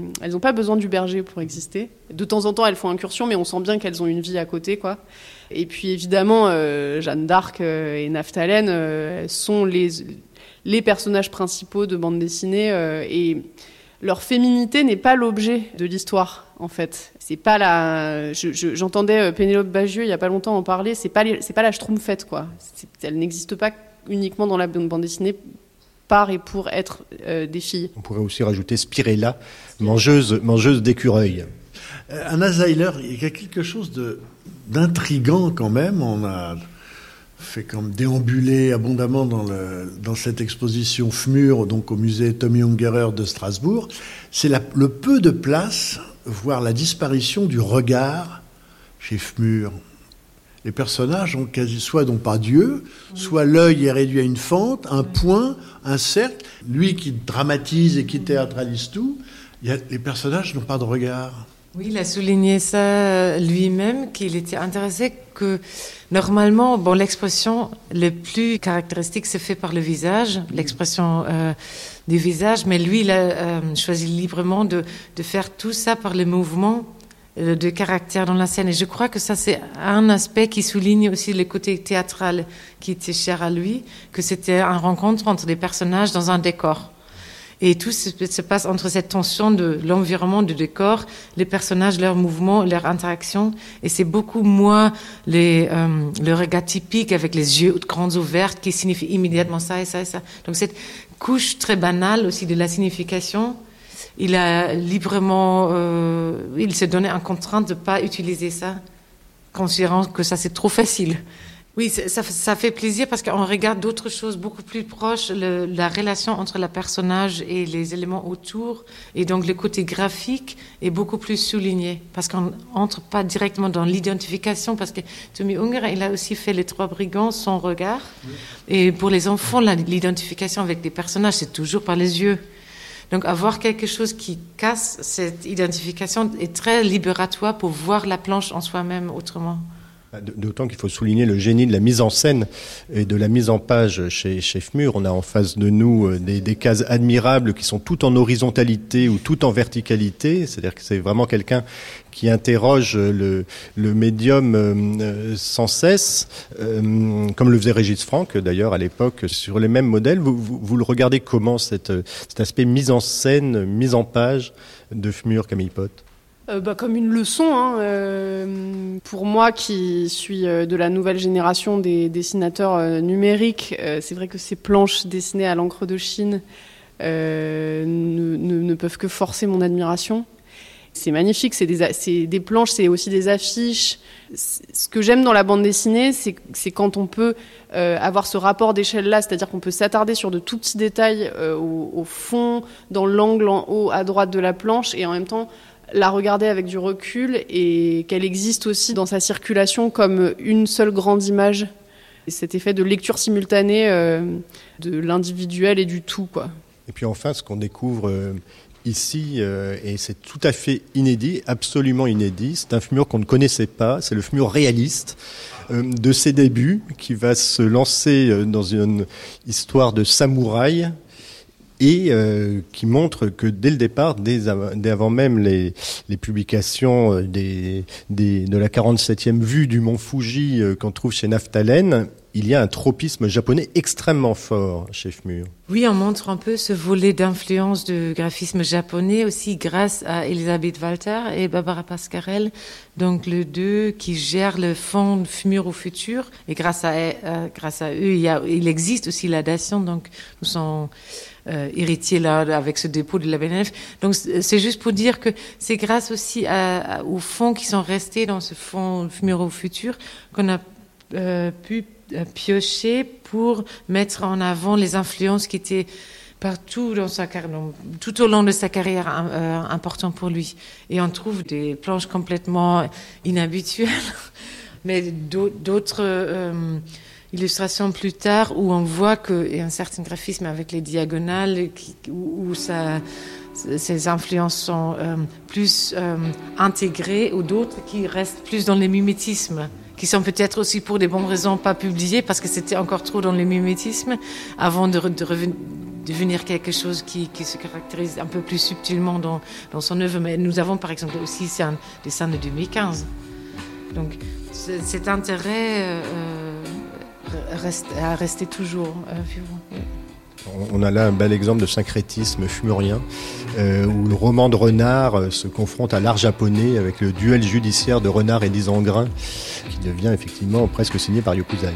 du berger pour exister. De temps en temps, elles font incursion, mais on sent bien qu'elles ont une vie à côté, quoi. Et puis, évidemment, Jeanne d'Arc et Naftalen sont les personnages principaux de bande dessinée et leur féminité n'est pas l'objet de l'histoire, en fait. C'est pas j'entendais Pénélope Bagieux il y a pas longtemps en parler. C'est pas la Schtroumpfette, quoi. Elle n'existe pas uniquement dans la bande dessinée par et pour être des filles. On pourrait aussi rajouter Spirella, mangeuse d'écureuils. Anna Zeiler, il y a quelque chose d'intriguant quand même. On a fait comme déambuler abondamment dans cette exposition Fmur, donc au musée Tommy Ungerer de Strasbourg. C'est le peu de place, voire la disparition du regard chez Fmur. Les personnages ont soit n'ont pas d'yeux, soit l'œil est réduit à une fente, un point, un cercle. Lui qui dramatise et qui théâtralise tout, les personnages n'ont pas de regard. Oui, il a souligné ça lui-même, qu'il était intéressé que normalement, l'expression le plus caractéristique se fait par le visage, l'expression du visage, mais lui, il a choisi librement de faire tout ça par le mouvement de caractère dans la scène. Et je crois que ça, c'est un aspect qui souligne aussi le côté théâtral qui était cher à lui, que c'était une rencontre entre des personnages dans un décor. Et tout se passe entre cette tension de l'environnement, du décor, les personnages, leurs mouvements, leurs interactions. Et c'est beaucoup moins le regard typique avec les yeux grands ouverts qui signifie immédiatement ça et ça et ça. Donc cette couche très banale aussi de la signification, il a librement, il s'est donné une contrainte de ne pas utiliser ça, considérant que ça c'est trop facile. Oui, ça fait plaisir parce qu'on regarde d'autres choses beaucoup plus proches, la relation entre le personnage et les éléments autour, et donc le côté graphique est beaucoup plus souligné parce qu'on entre pas directement dans l'identification, parce que Tommy Ungerer, il a aussi fait Les Trois Brigands sans regard, et pour les enfants, l'identification avec des personnages, c'est toujours par les yeux. Donc avoir quelque chose qui casse cette identification est très libératoire pour voir la planche en soi-même autrement. D'autant qu'il faut souligner le génie de la mise en scène et de la mise en page chez Fmur. On a en face de nous des cases admirables qui sont toutes en horizontalité ou toutes en verticalité. C'est-à-dire que c'est vraiment quelqu'un qui interroge le médium sans cesse, comme le faisait Régis Franck d'ailleurs à l'époque sur les mêmes modèles. Vous le regardez comment cet aspect mise en scène, mise en page de Fmur, Camille Pott? Comme une leçon, pour moi qui suis de la nouvelle génération des dessinateurs numériques, c'est vrai que ces planches dessinées à l'encre de Chine ne peuvent que forcer mon admiration. C'est magnifique, c'est des planches, c'est aussi des affiches. Ce que j'aime dans la bande dessinée, c'est quand on peut avoir ce rapport d'échelle-là, c'est-à-dire qu'on peut s'attarder sur de tout petits détails au fond, dans l'angle en haut à droite de la planche, et en même temps la regarder avec du recul et qu'elle existe aussi dans sa circulation comme une seule grande image. Et cet effet de lecture simultanée de l'individuel et du tout, quoi. Et puis enfin, ce qu'on découvre ici, et c'est tout à fait inédit, absolument inédit, c'est un FMUR qu'on ne connaissait pas, c'est le FMUR réaliste de ses débuts, qui va se lancer dans une histoire de samouraï, et qui montre que dès le départ, dès avant même les publications de la 47e vue du mont Fuji qu'on trouve chez Naftalen, il y a un tropisme japonais extrêmement fort chez FMUR. Oui, on montre un peu ce volet d'influence du graphisme japonais aussi grâce à Elisabeth Walter et Barbara Pascarel, donc les deux qui gèrent le fonds FMUR au futur. Et grâce à eux, il existe aussi la Dacian, donc nous sommes héritiers là avec ce dépôt de la BNF. Donc c'est juste pour dire que c'est grâce aussi aux fonds qui sont restés dans ce fonds FMUR au futur qu'on a pu piocher pour mettre en avant les influences qui étaient partout dans sa carrière, tout au long de sa carrière, important pour lui. Et on trouve des planches complètement inhabituelles, mais d'autres illustrations plus tard où on voit qu'il y a un certain graphisme avec les diagonales où ces influences sont plus intégrées, ou d'autres qui restent plus dans les mimétismes, qui sont peut-être aussi pour des bonnes raisons pas publiées parce que c'était encore trop dans le mimétisme avant de devenir quelque chose qui se caractérise un peu plus subtilement dans son œuvre. Mais nous avons par exemple aussi, c'est un dessin de 2015. Donc cet intérêt a resté toujours vivant. On a là un bel exemple de syncrétisme fmurien, où le roman de Renard se confronte à l'art japonais avec le duel judiciaire de Renard et d'Isengrin, qui devient effectivement presque signé par Yokuzai.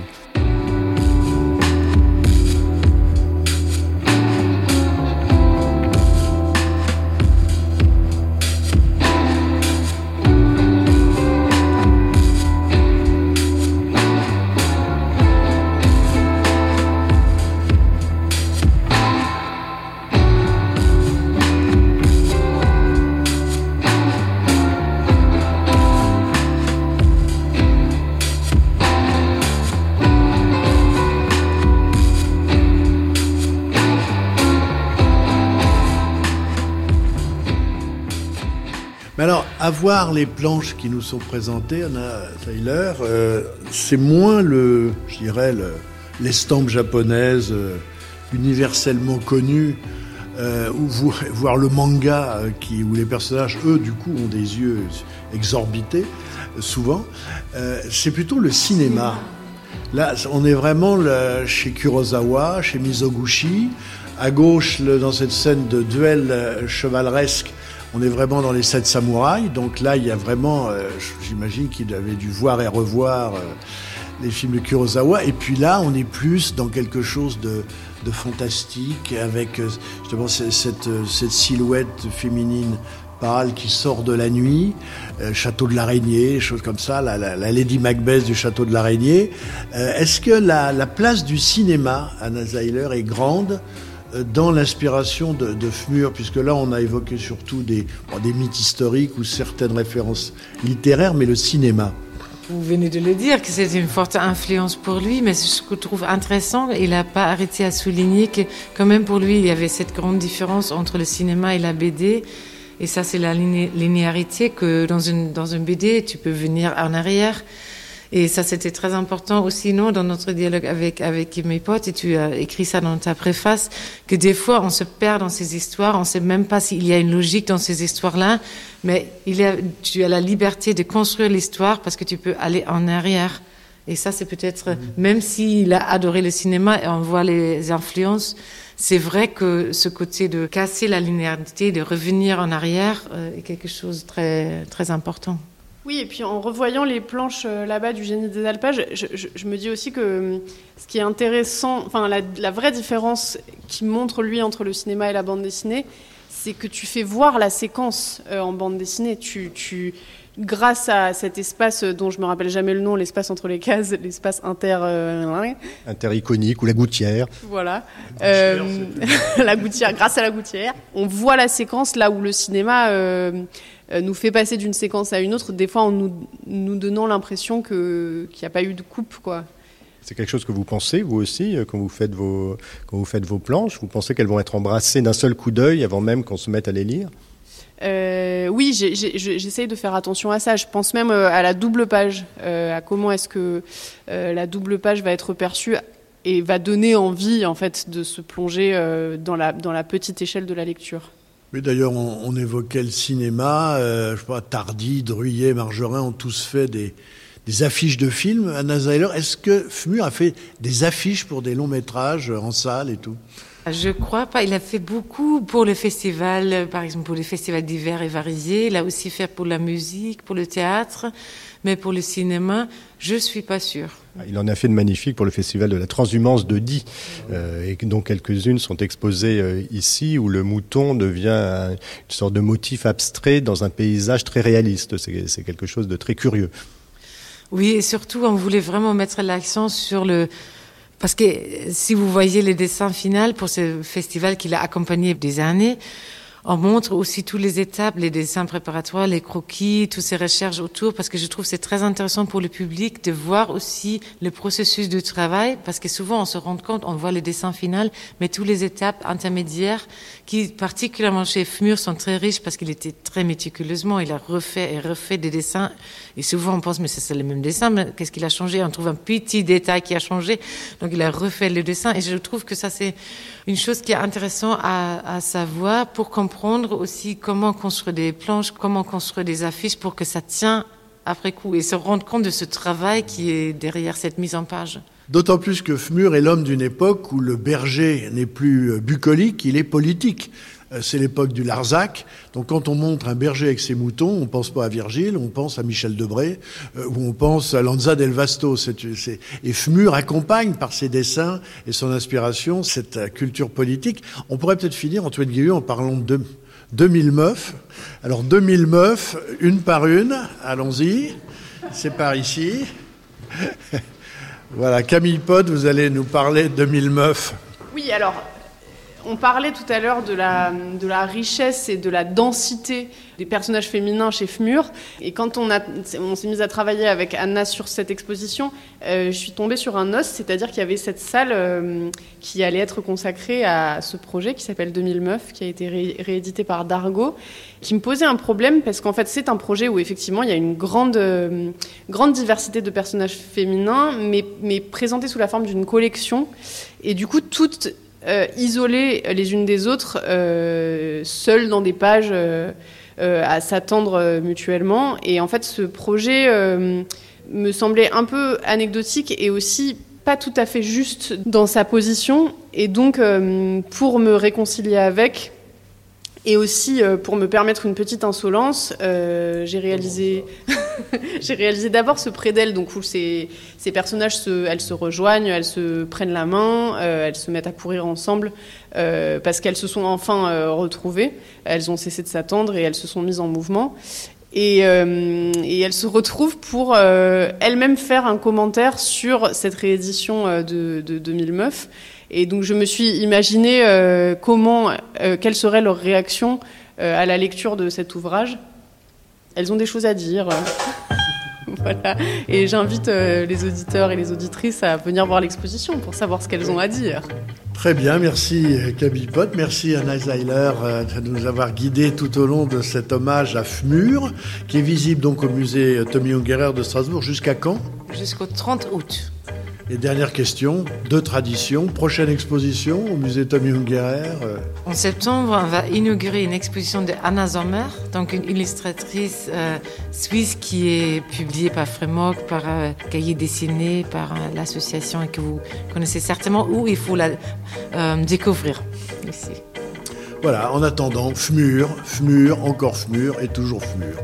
Alors, à voir les planches qui nous sont présentées, Anna Seiler, c'est moins l'estampe japonaise universellement connue, ou voir le manga où les personnages, eux, du coup, ont des yeux exorbités, souvent. C'est plutôt le cinéma. Là, on est vraiment chez Kurosawa, chez Mizoguchi. À gauche, dans cette scène de duel chevaleresque, on est vraiment dans les 7 samouraïs. Donc là, il y a vraiment, j'imagine qu'il avait dû voir et revoir les films de Kurosawa. Et puis là, on est plus dans quelque chose de fantastique, avec justement cette silhouette féminine pâle qui sort de la nuit, château de l'araignée, choses comme ça, la Lady Macbeth du château de l'araignée. Est-ce que la place du cinéma, Anna Seiler, est grande dans l'inspiration de FMUR, puisque là on a évoqué surtout des mythes historiques ou certaines références littéraires, mais le cinéma. Vous venez de le dire, que c'était une forte influence pour lui, mais ce que je trouve intéressant, il n'a pas arrêté à souligner que quand même pour lui il y avait cette grande différence entre le cinéma et la BD, et ça c'est la linéarité, que dans une BD tu peux venir en arrière. Et ça, c'était très important aussi, non, dans notre dialogue avec mes potes, et tu as écrit ça dans ta préface, que des fois, on se perd dans ces histoires, on ne sait même pas s'il y a une logique dans ces histoires-là, mais tu as la liberté de construire l'histoire parce que tu peux aller en arrière. Et ça, c'est peut-être, même s'il a adoré le cinéma et on voit les influences, c'est vrai que ce côté de casser la linéarité, de revenir en arrière, est quelque chose de très, très important. Oui, et puis en revoyant les planches là-bas du Génie des Alpages, je me dis aussi que ce qui est intéressant, enfin la vraie différence qui montre lui entre le cinéma et la bande dessinée, c'est que tu fais voir la séquence en bande dessinée. Grâce à cet espace dont je me rappelle jamais le nom, l'espace entre les cases, l'espace intericonique ou la gouttière. Voilà, la gouttière. Grâce à la gouttière, on voit la séquence là où le cinéma nous fait passer d'une séquence à une autre, des fois en nous donnant l'impression qu'il n'y a pas eu de coupe, quoi. C'est quelque chose que vous pensez, vous aussi, quand vous faites vos planches. Vous pensez qu'elles vont être embrassées d'un seul coup d'œil avant même qu'on se mette à les lire ? Oui, j'essaye de faire attention à ça. Je pense même à la double page, à comment est-ce que la double page va être perçue et va donner envie, en fait, de se plonger dans la petite échelle de la lecture. Mais d'ailleurs, on évoquait le cinéma. Je sais pas, Tardy, Druillet, Margerin ont tous fait des affiches de films. Anna Zeiler, est-ce que Fmur a fait des affiches pour des longs métrages en salle et tout ? Je crois pas. Il a fait beaucoup pour le festival, par exemple pour le festival d'hiver et variés. Il a aussi fait pour la musique, pour le théâtre, mais pour le cinéma, je suis pas sûre. Il en a fait de magnifiques pour le festival de la transhumance de Die, et dont quelques-unes sont exposées ici, où le mouton devient une sorte de motif abstrait dans un paysage très réaliste. C'est quelque chose de très curieux. Oui, et surtout, on voulait vraiment mettre l'accent sur parce que si vous voyez les dessins finaux pour ce festival qu'il a accompagné des années, on montre aussi toutes les étapes, les dessins préparatoires, les croquis, toutes ces recherches autour, parce que je trouve que c'est très intéressant pour le public de voir aussi le processus de travail, parce que souvent on se rend compte, on voit les dessins finaux, mais toutes les étapes intermédiaires, qui particulièrement chez Fmur sont très riches, parce qu'il était très méticuleusement, il a refait des dessins, et souvent on pense, mais c'est le même dessin, mais qu'est-ce qu'il a changé? On trouve un petit détail qui a changé, donc il a refait le dessin, et je trouve que ça c'est une chose qui est intéressante à savoir pour comprendre aussi comment construire des planches, comment construire des affiches pour que ça tient après coup et se rendre compte de ce travail qui est derrière cette mise en page. D'autant plus que Fmur est l'homme d'une époque où le berger n'est plus bucolique, il est politique. C'est l'époque du Larzac. Donc quand on montre un berger avec ses moutons, on pense pas à Virgile, on pense à Michel Debré, ou on pense à Lanza del Vasto. Et Fmur accompagne par ses dessins et son inspiration cette culture politique. On pourrait peut-être finir, Antoine Guilleux, en parlant de 2000 meufs. Alors 2000 meufs, une par une, allons-y, c'est par ici. Voilà, Camille Pod, vous allez nous parler de 2000 meufs. Oui, alors... On parlait tout à l'heure de la richesse et de la densité des personnages féminins chez Fmur. Et quand on s'est mis à travailler avec Anna sur cette exposition, je suis tombée sur un os, c'est-à-dire qu'il y avait cette salle qui allait être consacrée à ce projet qui s'appelle 2000 meufs, qui a été réédité par Dargaud, qui me posait un problème parce qu'en fait c'est un projet où effectivement il y a une grande diversité de personnages féminins, mais présentés sous la forme d'une collection. Et du coup, toutes isolées les unes des autres, seules dans des pages à s'attendre mutuellement. Et en fait, ce projet me semblait un peu anecdotique et aussi pas tout à fait juste dans sa position. Et donc, pour me réconcilier avec, et aussi pour me permettre une petite insolence, j'ai réalisé d'abord ce près d'elle, donc où ces personnages elles se rejoignent, elles se prennent la main, elles se mettent à courir ensemble parce qu'elles se sont enfin retrouvées, elles ont cessé de s'attendre et elles se sont mises en mouvement. Et elles se retrouvent pour elles-mêmes faire un commentaire sur cette réédition de 2000 meufs. Et donc je me suis imaginé quelle serait leur réaction à la lecture de cet ouvrage. Elles ont des choses à dire. Voilà. Et j'invite les auditeurs et les auditrices à venir voir l'exposition pour savoir ce qu'elles ont à dire. Très bien, merci Camille Pot, merci Anna Zeiler de nous avoir guidés tout au long de cet hommage à Fmur, qui est visible donc au musée Tommy Ungerer de Strasbourg. Jusqu'à quand ? Jusqu'au 30 août. Et dernière question, de tradition, prochaine exposition au musée Tommy Ungerer. En septembre, on va inaugurer une exposition de Anna Sommer, donc une illustratrice suisse qui est publiée par Frémoc, par Cahiers Dessinés, par l'association et que vous connaissez certainement, où il faut la découvrir ici. Voilà, en attendant, FMUR, encore FMUR et toujours FMUR.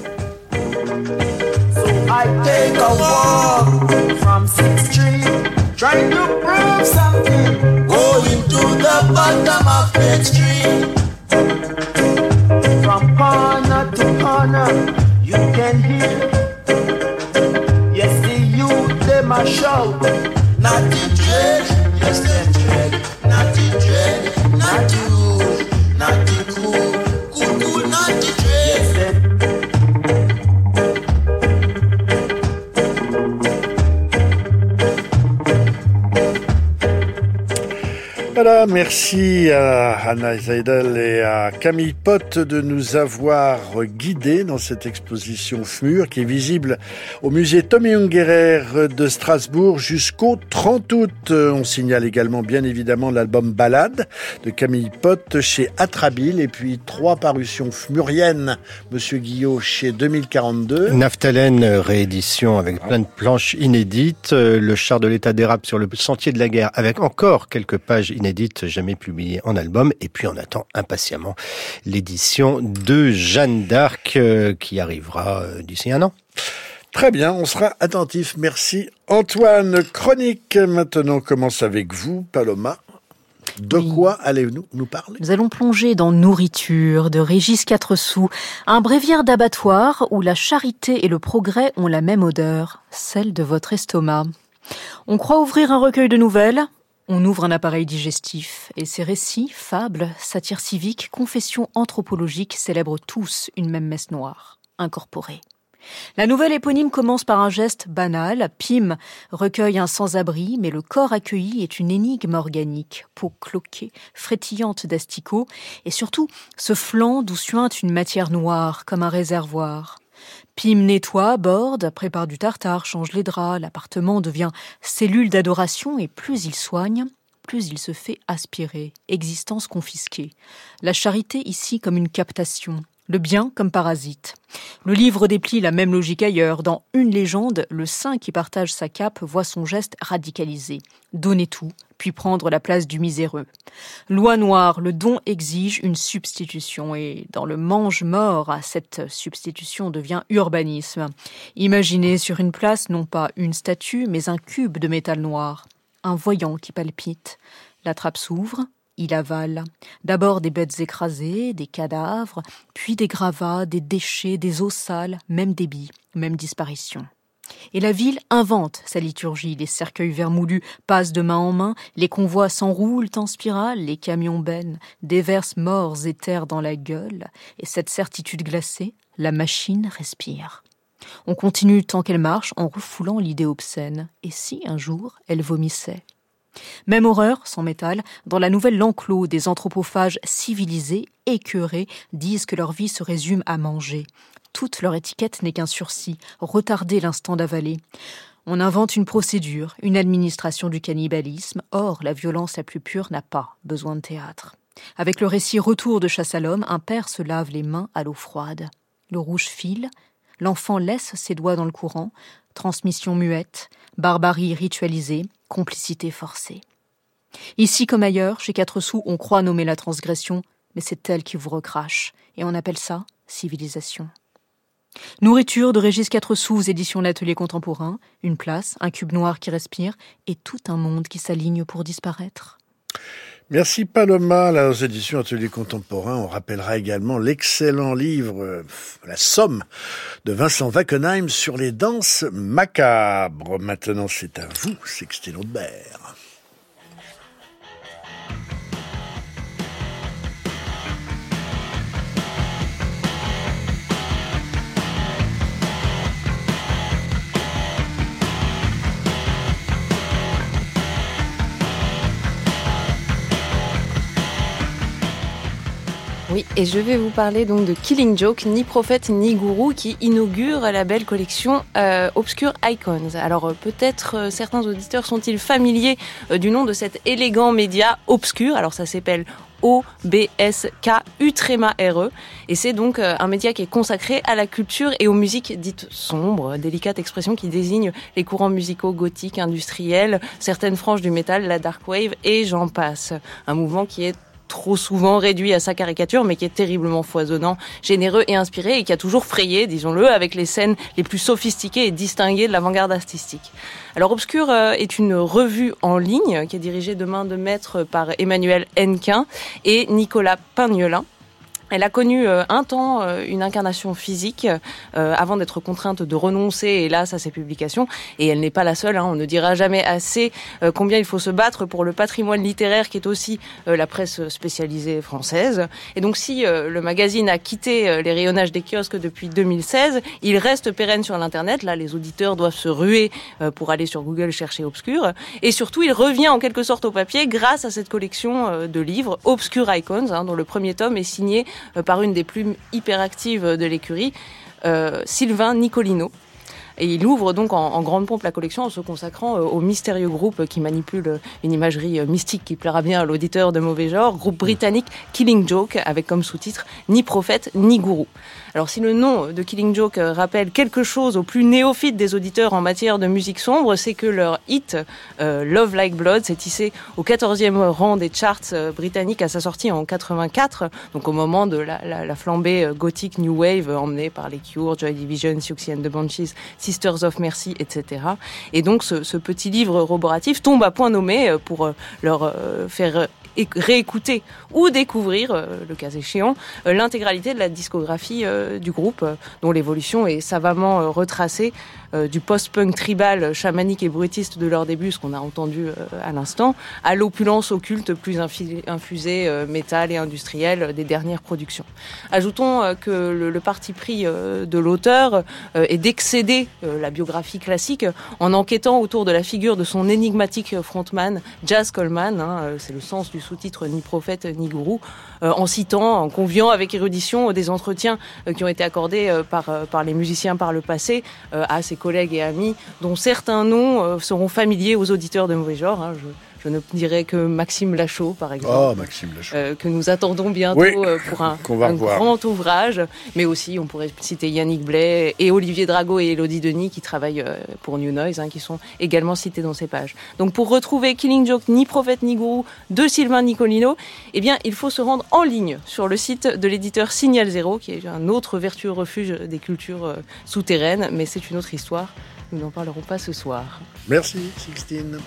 I take a walk from 6th Street, trying to prove something, going to the bottom of 8th Street. From corner to corner, you can hear, yes, the youth, them a shout, not in dread, yes, them dread, not in dread, not you, not the cool, not the dread, yes, them. Voilà, merci à Anna Seidel et à Camille Pott de nous avoir guidés dans cette exposition FMUR qui est visible au musée Tommy Ungerer de Strasbourg jusqu'au 30 août. On signale également bien évidemment l'album Ballade de Camille Pott chez Atrabile et puis 3 parutions FMURiennes, Monsieur Guillot chez 2042. Naphtalène, réédition avec plein de planches inédites. Le char de l'état d'érable sur le sentier de la guerre avec encore quelques pages inédites jamais publiées en album. Et puis on attend impatiemment l'édition de Jeanne d'Arc qui arrivera d'ici un an. Très bien, on sera attentif. Merci Antoine. Chronique maintenant commence avec vous, Paloma. De quoi allez-vous nous parler ? Nous allons plonger dans Nourriture de Régis Quatreçou, un bréviaire d'abattoir où la charité et le progrès ont la même odeur, celle de votre estomac. On croit ouvrir un recueil de nouvelles, on ouvre un appareil digestif et ces récits, fables, satires civiques, confessions anthropologiques célèbrent tous une même messe noire, incorporée. La nouvelle éponyme commence par un geste banal. Pym recueille un sans-abri, mais le corps accueilli est une énigme organique, peau cloquée, frétillante d'asticots, et surtout ce flanc d'où suinte une matière noire comme un réservoir. Pym nettoie, borde, prépare du tartare, change les draps, l'appartement devient cellule d'adoration et plus il soigne, plus il se fait aspirer, existence confisquée. La charité ici comme une captation, le bien comme parasite. Le livre déplie la même logique ailleurs. Dans Une légende, le saint qui partage sa cape voit son geste radicalisé. Donner tout, puis prendre la place du miséreux. Loi noire, le don exige une substitution et dans le mange-mort, cette substitution devient urbanisme. Imaginez sur une place non pas une statue, mais un cube de métal noir. Un voyant qui palpite. La trappe s'ouvre. Il avale. D'abord des bêtes écrasées, des cadavres, puis des gravats, des déchets, des eaux sales, même débit, même disparition. Et la ville invente sa liturgie. Les cercueils vermoulus passent de main en main, les convois s'enroulent en spirale, les camions bennent, déversent morts et terre dans la gueule, et cette certitude glacée, la machine respire. On continue tant qu'elle marche en refoulant l'idée obscène. Et si, un jour, elle vomissait ? Même horreur, sans métal, dans la nouvelle enclos des anthropophages civilisés, écœurés, disent que leur vie se résume à manger. Toute leur étiquette n'est qu'un sursis, retarder l'instant d'avaler. On invente une procédure, une administration du cannibalisme, or la violence la plus pure n'a pas besoin de théâtre. Avec le récit Retour de chasse à l'homme, un père se lave les mains à l'eau froide. Le rouge file, l'enfant laisse ses doigts dans le courant, transmission muette, barbarie ritualisée, complicité forcée. Ici comme ailleurs, chez Quatreçou, on croit nommer la transgression, mais c'est elle qui vous recrache, et on appelle ça civilisation. Nourriture de Régis Quatreçou aux éditions L'Atelier Contemporain, une place, un cube noir qui respire, et tout un monde qui s'aligne pour disparaître. Merci Paloma. Là, aux éditions Atelier Contemporain, on rappellera également l'excellent livre La Somme de Vincent Wackenheim sur les danses macabres. Maintenant, c'est à vous, Sixtine Audbert. Oui, et je vais vous parler donc de Killing Joke, ni prophète ni gourou, qui inaugure la belle collection Obscure Icons. Alors peut-être certains auditeurs sont-ils familiers du nom de cet élégant média obscur. Alors ça s'appelle OBSKU-RE, et c'est donc un média qui est consacré à la culture et aux musiques dites sombres, délicate expression qui désigne les courants musicaux gothiques, industriels, certaines franges du métal, la dark wave et j'en passe. Un mouvement qui est trop souvent réduit à sa caricature, mais qui est terriblement foisonnant, généreux et inspiré, et qui a toujours frayé, disons-le, avec les scènes les plus sophistiquées et distinguées de l'avant-garde artistique. Alors Obscure est une revue en ligne qui est dirigée de main de maître par Emmanuel Hennequin et Nicolas Pagnolin. Elle a connu un temps une incarnation physique avant d'être contrainte de renoncer, hélas, à ses publications. Et elle n'est pas la seule. On ne dira jamais assez combien il faut se battre pour le patrimoine littéraire qui est aussi la presse spécialisée française. Et donc si le magazine a quitté les rayonnages des kiosques depuis 2016, il reste pérenne sur l'Internet. Là, les auditeurs doivent se ruer pour aller sur Google chercher Obscure. Et surtout, il revient en quelque sorte au papier grâce à cette collection de livres Obscure Icons, dont le premier tome est signé par une des plumes hyperactives de l'écurie, Sylvain Nicolino. Et il ouvre donc en grande pompe la collection en se consacrant au mystérieux groupe qui manipule une imagerie mystique qui plaira bien à l'auditeur de mauvais genre, groupe britannique Killing Joke, avec comme sous-titre « Ni prophète, ni gourou ». Alors si le nom de Killing Joke rappelle quelque chose aux plus néophytes des auditeurs en matière de musique sombre, c'est que leur hit Love Like Blood s'est hissé au 14e rang des charts britanniques à sa sortie en 84, donc au moment de la flambée gothique New Wave emmenée par les Cure, Joy Division, Siouxsie and the Banshees, Sisters of Mercy, etc. Et donc ce petit livre roboratif tombe à point nommé pour leur faire réécouter ou découvrir, le cas échéant, l'intégralité de la discographie du groupe, dont l'évolution est savamment retracée du post-punk tribal, chamanique et bruitiste de leur début, ce qu'on a entendu à l'instant, à l'opulence occulte plus infusée, métal et industrielle des dernières productions. Ajoutons que le parti pris de l'auteur est d'excéder la biographie classique en enquêtant autour de la figure de son énigmatique frontman, Jazz Coleman, c'est le sens du sous-titre ni prophète ni gourou, en citant, en conviant avec érudition des entretiens qui ont été accordés par les musiciens par le passé à ses collègues et amis, dont certains noms seront familiers aux auditeurs de mauvais genre. Je ne dirais que Maxime Lachaud, par exemple. Oh, Maxime Lachaud. Que nous attendons bientôt pour un grand ouvrage. Mais aussi, on pourrait citer Yannick Blais et Olivier Drago et Élodie Denis qui travaillent pour New Noise, qui sont également cités dans ces pages. Donc, pour retrouver Killing Joke, ni prophète ni gourou, de Sylvain Nicolino, eh bien, il faut se rendre en ligne sur le site de l'éditeur Signal Zéro, qui est un autre vertueux refuge des cultures souterraines. Mais c'est une autre histoire. Nous n'en parlerons pas ce soir. Merci, Sixtine.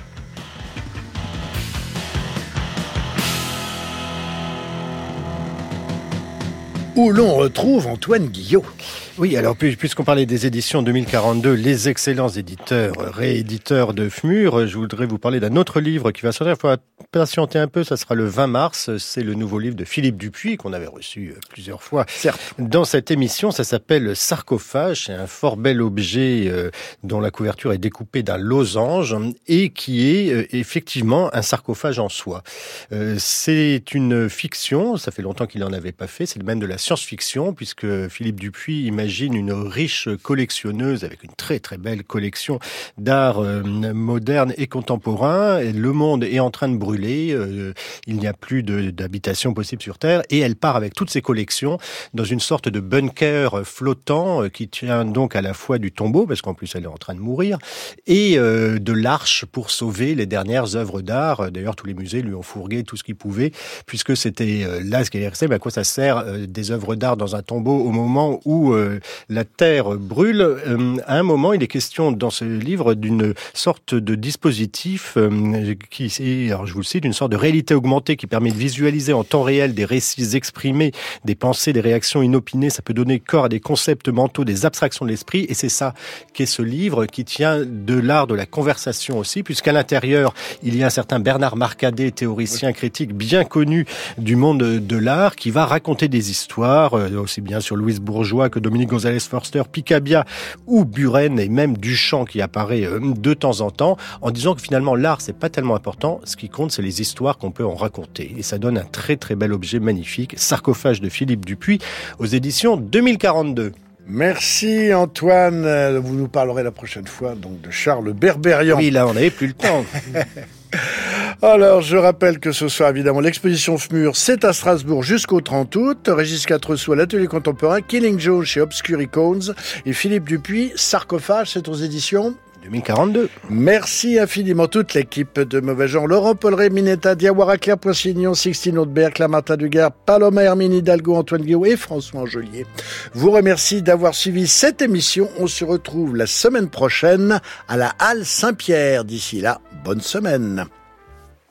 Où l'on retrouve Antoine Guillot. Oui, alors puisqu'on parlait des éditions 2042, les excellents éditeurs, rééditeurs de FMUR, je voudrais vous parler d'un autre livre qui va sortir. Il faut patienter un peu, ça sera le 20 mars. C'est le nouveau livre de Philippe Dupuis, qu'on avait reçu plusieurs fois. Certes. Dans cette émission, ça s'appelle Sarcophage. C'est un fort bel objet dont la couverture est découpée d'un losange et qui est effectivement un sarcophage en soi. C'est une fiction, ça fait longtemps qu'il n'en avait pas fait, c'est même de la science-fiction, puisque Philippe Dupuis imagine une riche collectionneuse avec une très très belle collection d'art moderne et contemporain. Et le monde est en train de brûler, il n'y a plus d'habitation possible sur Terre, et elle part avec toutes ses collections dans une sorte de bunker flottant qui tient donc à la fois du tombeau, parce qu'en plus elle est en train de mourir, et de l'arche pour sauver les dernières œuvres d'art. D'ailleurs, tous les musées lui ont fourgué tout ce qu'ils pouvaient, puisque c'était là ce qui est resté. Mais à quoi ça sert des œuvres d'art dans un tombeau au moment où la terre brûle? À un moment, il est question dans ce livre d'une sorte de dispositif qui est, alors je vous le cite, une sorte de réalité augmentée qui permet de visualiser en temps réel des récits exprimés, des pensées, des réactions inopinées. Ça peut donner corps à des concepts mentaux, des abstractions de l'esprit. Et c'est ça qu'est ce livre, qui tient de l'art de la conversation aussi, puisqu'à l'intérieur, il y a un certain Bernard Marcadet, théoricien critique bien connu du monde de l'art, qui va raconter des histoires histoires, aussi bien sur Louise Bourgeois que Dominique Gonzalez-Forster, Picabia ou Buren et même Duchamp qui apparaît de temps en temps, en disant que finalement l'art c'est pas tellement important, ce qui compte c'est les histoires qu'on peut en raconter. Et ça donne un très très bel objet magnifique, Sarcophage de Philippe Dupuis aux éditions 2042. Merci Antoine, vous nous parlerez la prochaine fois donc de Charles Berberian. Oui, là on n'avait plus le temps. Alors, je rappelle que ce soir, évidemment, l'exposition FMUR, c'est à Strasbourg jusqu'au 30 août. Régis Quatreçou à l'Atelier Contemporain, Killing Joe chez Obscuricones et Philippe Dupuis, Sarcophage, c'est aux éditions 2042. Merci infiniment toute l'équipe de Mauvais Genre. Laurent Polleret, Minetta, Diawara, Claire Poissignon, Sixtine Audebert, Clamartin Duguerre, Paloma Hermine Hidalgo, Antoine Guillaume et François Angelier. Vous remercie d'avoir suivi cette émission. On se retrouve la semaine prochaine à la Halle Saint-Pierre. D'ici là, bonne semaine.